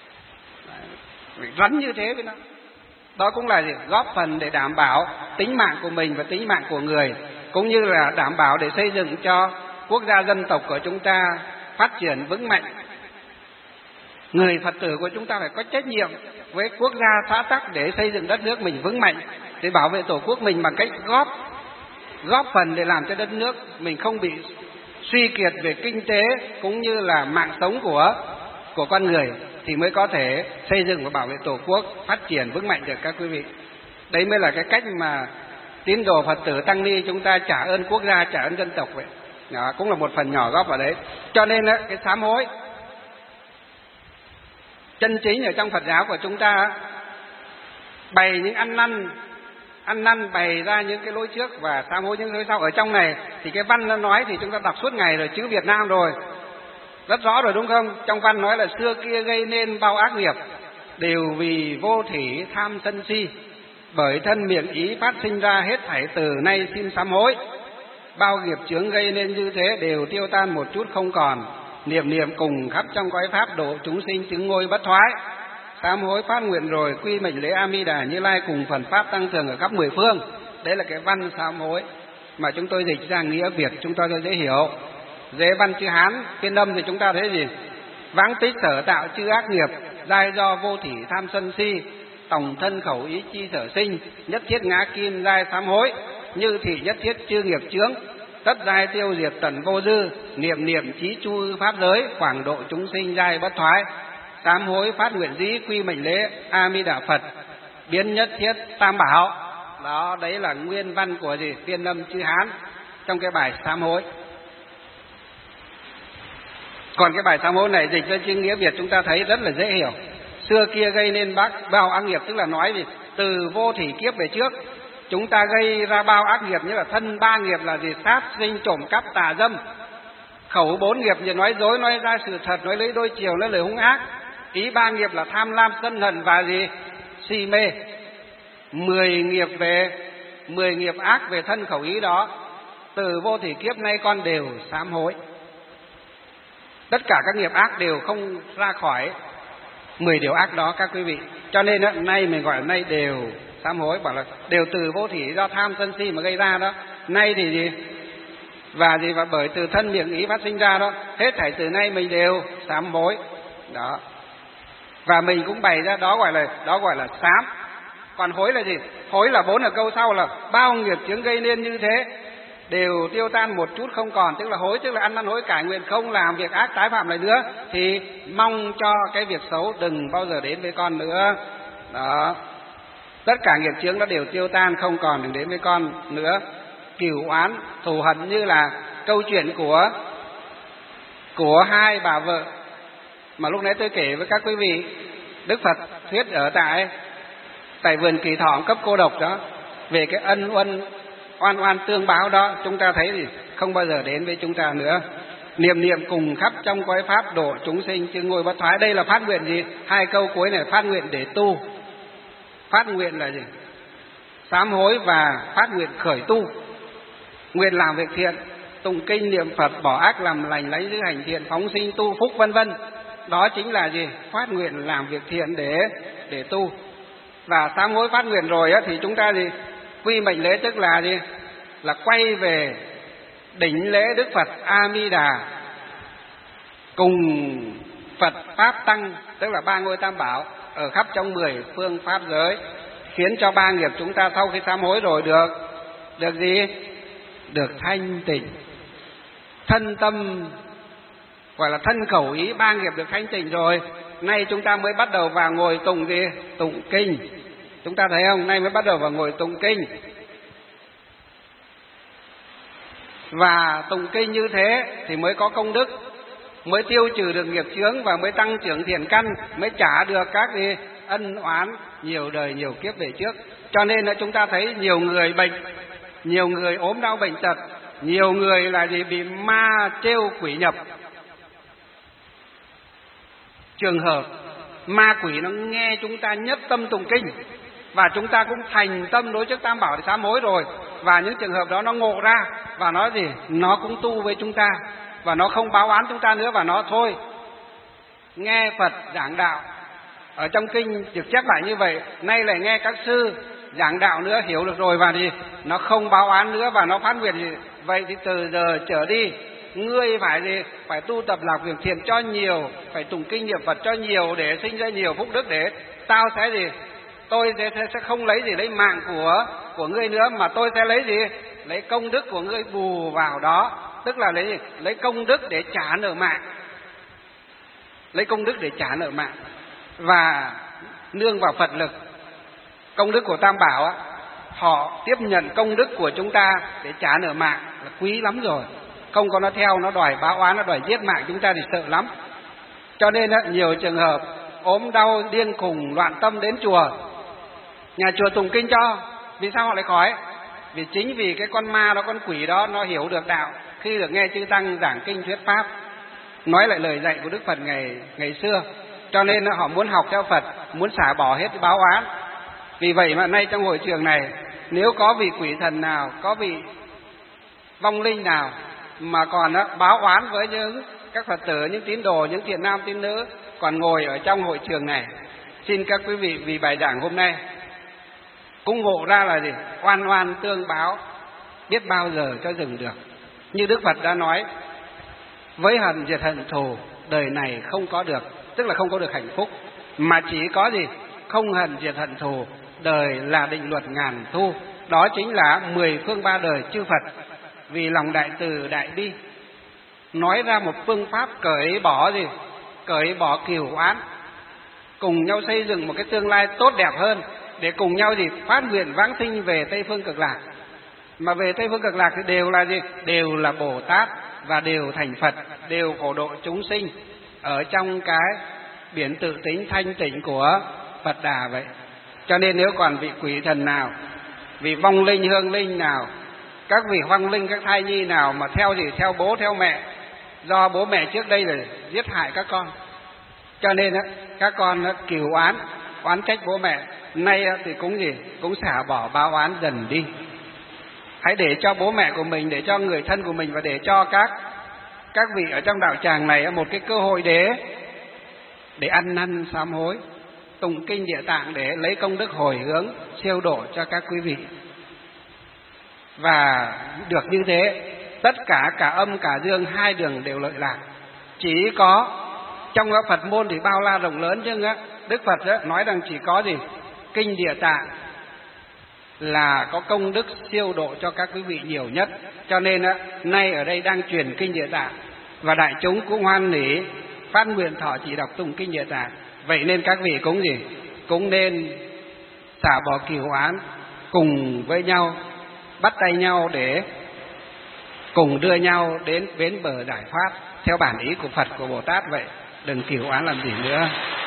rắn như thế với nó. Đó cũng là gì? Góp phần để đảm bảo tính mạng của mình và tính mạng của người, cũng như là đảm bảo để xây dựng cho quốc gia dân tộc của chúng ta phát triển vững mạnh. Người Phật tử của chúng ta phải có trách nhiệm với quốc gia xã tắc để xây dựng đất nước mình vững mạnh, để bảo vệ tổ quốc mình bằng cách góp góp phần để làm cho đất nước mình không bị suy kiệt về kinh tế cũng như là mạng sống của của con người, thì mới có thể xây dựng và bảo vệ tổ quốc phát triển vững mạnh được các quý vị. Đấy mới là cái cách mà tín đồ Phật tử tăng ni chúng ta trả ơn quốc gia, trả ơn dân tộc vậy. Đó cũng là một phần nhỏ góp vào đấy. Cho nên đó, cái sám hối chân chính ở trong Phật giáo của chúng ta bày những ăn năn ăn năn bày ra những cái lối trước và sám hối những lối sau. Ở trong này thì cái văn nó nói thì chúng ta đọc suốt ngày rồi, chữ Việt Nam rồi rất rõ rồi đúng không? Trong văn nói là xưa kia gây nên bao ác nghiệp đều vì vô thỉ tham sân si, bởi thân miệng ý phát sinh ra hết thảy từ nay xin sám hối. Bao nghiệp chướng gây nên như thế đều tiêu tan một chút không còn, niệm niệm cùng khắp trong cõi pháp độ chúng sinh chứng ngôi bất thoái. sám hối phát nguyện rồi, quy mệnh lễ A Di Đà Như Lai cùng phần pháp tăng thường ở khắp mười phương. Đấy là cái văn sám hối mà chúng tôi dịch ra nghĩa Việt chúng ta cho dễ hiểu. Dễ văn chữ Hán phiên âm thì chúng ta thấy gì? Vãng tích sở tạo chư ác nghiệp, giai do vô thỉ tham sân si, tổng thân khẩu ý chi sở sinh, nhất thiết ngã kim giai sám hối, như thị nhất thiết chư nghiệp chướng, tất giai tiêu diệt tận vô dư, niệm niệm trí chu pháp giới, quảng độ chúng sinh giai bất thoái. Sám hối phát nguyện dĩ, quy mệnh lễ A Di Đà Phật, biến nhất thiết tam bảo. Đó, đấy là nguyên văn của gì? Phiên âm chữ Hán trong cái bài sám hối. Còn cái bài sám hối này dịch ra chữ nghĩa Việt chúng ta thấy rất là dễ hiểu. Xưa kia gây nên bác bao ác nghiệp, tức là nói gì? Từ vô thỉ kiếp về trước chúng ta gây ra bao ác nghiệp, như là thân ba nghiệp là gì? Sát sinh, trộm cắp, tà dâm. Khẩu bốn nghiệp như nói dối, nói ra sự thật, nói lấy đôi chiều, nói lời hung ác. Ý ba nghiệp là tham lam, sân hận và gì? Si mê. Mười nghiệp về mười nghiệp ác về thân khẩu ý đó, từ vô thỉ kiếp nay con đều sám hối. Tất cả các nghiệp ác đều không ra khỏi mười điều ác đó các quý vị. Cho nên đó, nay mình gọi là nay đều sám hối, bảo là đều từ vô thỉ do tham sân si mà gây ra đó. Nay thì gì? Và gì? Và bởi từ thân miệng ý phát sinh ra đó. Hết thảy từ nay mình đều sám hối. Đó. Và mình cũng bày ra đó gọi là đó gọi là sám. Còn hối là gì? Hối là bốn ở câu sau là bao nghiệp chướng gây nên như thế đều tiêu tan một chút không còn. Tức là hối, tức là ăn năn hối cải nguyện không làm việc ác tái phạm lại nữa, thì mong cho cái việc xấu đừng bao giờ đến với con nữa. Đó. Tất cả nghiệp chướng đó đều tiêu tan không còn đừng đến với con nữa. Cửu oán thù hận như là câu chuyện của của hai bà vợ mà lúc nãy tôi kể với các quý vị. Đức Phật thuyết ở tại tại vườn Kỳ Thọ cấp cô độc đó, về cái ân oan oan oan tương báo đó, chúng ta thấy thì không bao giờ đến với chúng ta nữa. Niệm niệm cùng khắp trong cõi pháp độ chúng sinh chứ ngôi bất thoái. Đây là phát nguyện gì? Hai câu cuối này phát nguyện để tu. Phát nguyện là gì? Sám hối và phát nguyện khởi tu. Nguyện làm việc thiện, tụng kinh niệm Phật, bỏ ác làm lành, lấy giữ hành thiện, phóng sinh tu phúc vân vân. Đó chính là gì? Phát nguyện làm việc thiện để để tu. Và sám hối phát nguyện rồi á, thì chúng ta gì? Quy mệnh lễ tức là gì? Là quay về đỉnh lễ Đức Phật A Di Đà cùng Phật Pháp Tăng, tức là ba ngôi tam bảo ở khắp trong mười phương pháp giới, khiến cho ba nghiệp chúng ta sau khi sám hối rồi được được gì? Được thanh tịnh. Thân tâm gọi là thân khẩu ý ba nghiệp được thanh tịnh rồi. Nay chúng ta mới bắt đầu vào ngồi tụng gì? Tụng kinh. Chúng ta thấy không? Nay mới bắt đầu vào ngồi tụng kinh. Và tụng kinh như thế thì mới có công đức, mới tiêu trừ được nghiệp chướng và mới tăng trưởng thiện căn, mới trả được các gì? Ân oán nhiều đời nhiều kiếp về trước. Cho nên là chúng ta thấy nhiều người bệnh, nhiều người ốm đau bệnh tật, nhiều người là gì? Bị ma trêu quỷ nhập. Trường hợp ma quỷ nó nghe chúng ta nhất tâm tụng kinh và chúng ta cũng thành tâm đối trước tam bảo để sám hối rồi, và những trường hợp đó nó ngộ ra và nó gì? Nó cũng tu với chúng ta và nó không báo oán chúng ta nữa, và nó thôi nghe Phật giảng đạo ở trong kinh trực chép lại như vậy, nay lại nghe các sư giảng đạo nữa, hiểu được rồi và gì? Nó không báo oán nữa và nó phát nguyện gì? Vậy thì từ giờ trở đi ngươi phải gì? Phải tu tập làm việc thiện cho nhiều, phải tụng kinh niệm Phật cho nhiều để sinh ra nhiều phúc đức, để tao sẽ gì? Tôi sẽ, sẽ không lấy gì lấy mạng của của ngươi nữa, mà tôi sẽ lấy gì? Lấy công đức của ngươi bù vào đó. Tức là lấy gì? Lấy công đức để trả nợ mạng. Lấy công đức để trả nợ mạng. Và nương vào Phật lực, công đức của Tam Bảo á, họ tiếp nhận công đức của chúng ta để trả nợ mạng là quý lắm rồi. Không có nó theo, nó đòi báo oán, nó đòi giết mạng chúng ta thì sợ lắm. Cho nên á, nhiều trường hợp ốm đau điên khùng loạn tâm đến chùa, nhà chùa tụng kinh cho. Vì sao họ lại khỏi? Vì chính vì cái con ma đó, con quỷ đó, nó hiểu được đạo khi được nghe chư tăng giảng kinh thuyết pháp, nói lại lời dạy của Đức Phật ngày ngày xưa. Cho nên họ muốn học theo Phật, muốn xả bỏ hết báo oán. Vì vậy mà nay trong hội trường này, nếu có vị quỷ thần nào, có vị vong linh nào mà còn đó, báo oán với những các Phật tử, những tín đồ, những thiện nam tín nữ còn ngồi ở trong hội trường này, xin các quý vị vì bài giảng hôm nay cũng ngộ ra là gì? Oan oan tương báo, biết bao giờ cho dừng được. Như Đức Phật đã nói, với hận diệt hận thù, đời này không có được, tức là không có được hạnh phúc, mà chỉ có gì? Không hận diệt hận thù, đời là định luật ngàn thu. Đó chính là mười phương ba đời chư Phật vì lòng đại từ đại bi nói ra một phương pháp cởi bỏ gì? Cởi bỏ cừu oán, cùng nhau xây dựng một cái tương lai tốt đẹp hơn, để cùng nhau gì? Phát nguyện vãng sinh về Tây Phương Cực Lạc. Mà về Tây Phương Cực Lạc thì đều là gì? Đều là Bồ Tát và đều thành Phật, đều phổ độ chúng sinh ở trong cái biển tự tính thanh tịnh của Phật Đà vậy. Cho nên nếu còn vị quỷ thần nào, vị vong linh hương linh nào, các vị hoang linh, các thai nhi nào mà theo gì? Theo bố theo mẹ, do bố mẹ trước đây là giết hại các con, cho nên á các con cừu oán, oán trách bố mẹ, nay thì cũng gì? Cũng xả bỏ báo oán dần đi. Hãy để cho bố mẹ của mình, để cho người thân của mình, và để cho các các vị ở trong đạo tràng này một cái cơ hội để để ăn năn sám hối, tụng kinh Địa Tạng để lấy công đức hồi hướng siêu độ cho các quý vị. Và được như thế, tất cả cả âm cả dương hai đường đều lợi lạc. Chỉ có trong Phật môn thì bao la rộng lớn, nhưng á Đức Phật á, nói rằng chỉ có gì? Kinh Địa Tạng là có công đức siêu độ cho các quý vị nhiều nhất. Cho nên á, nay ở đây đang truyền kinh Địa Tạng, và đại chúng cũng hoan hỉ phát nguyện thọ chỉ đọc tụng kinh Địa Tạng. Vậy nên các vị cũng gì? Cũng nên xả bỏ cừu oán, cùng với nhau bắt tay nhau để cùng đưa nhau đến bến bờ giải thoát theo bản ý của Phật, của Bồ Tát vậy. Đừng cừu oán làm gì nữa.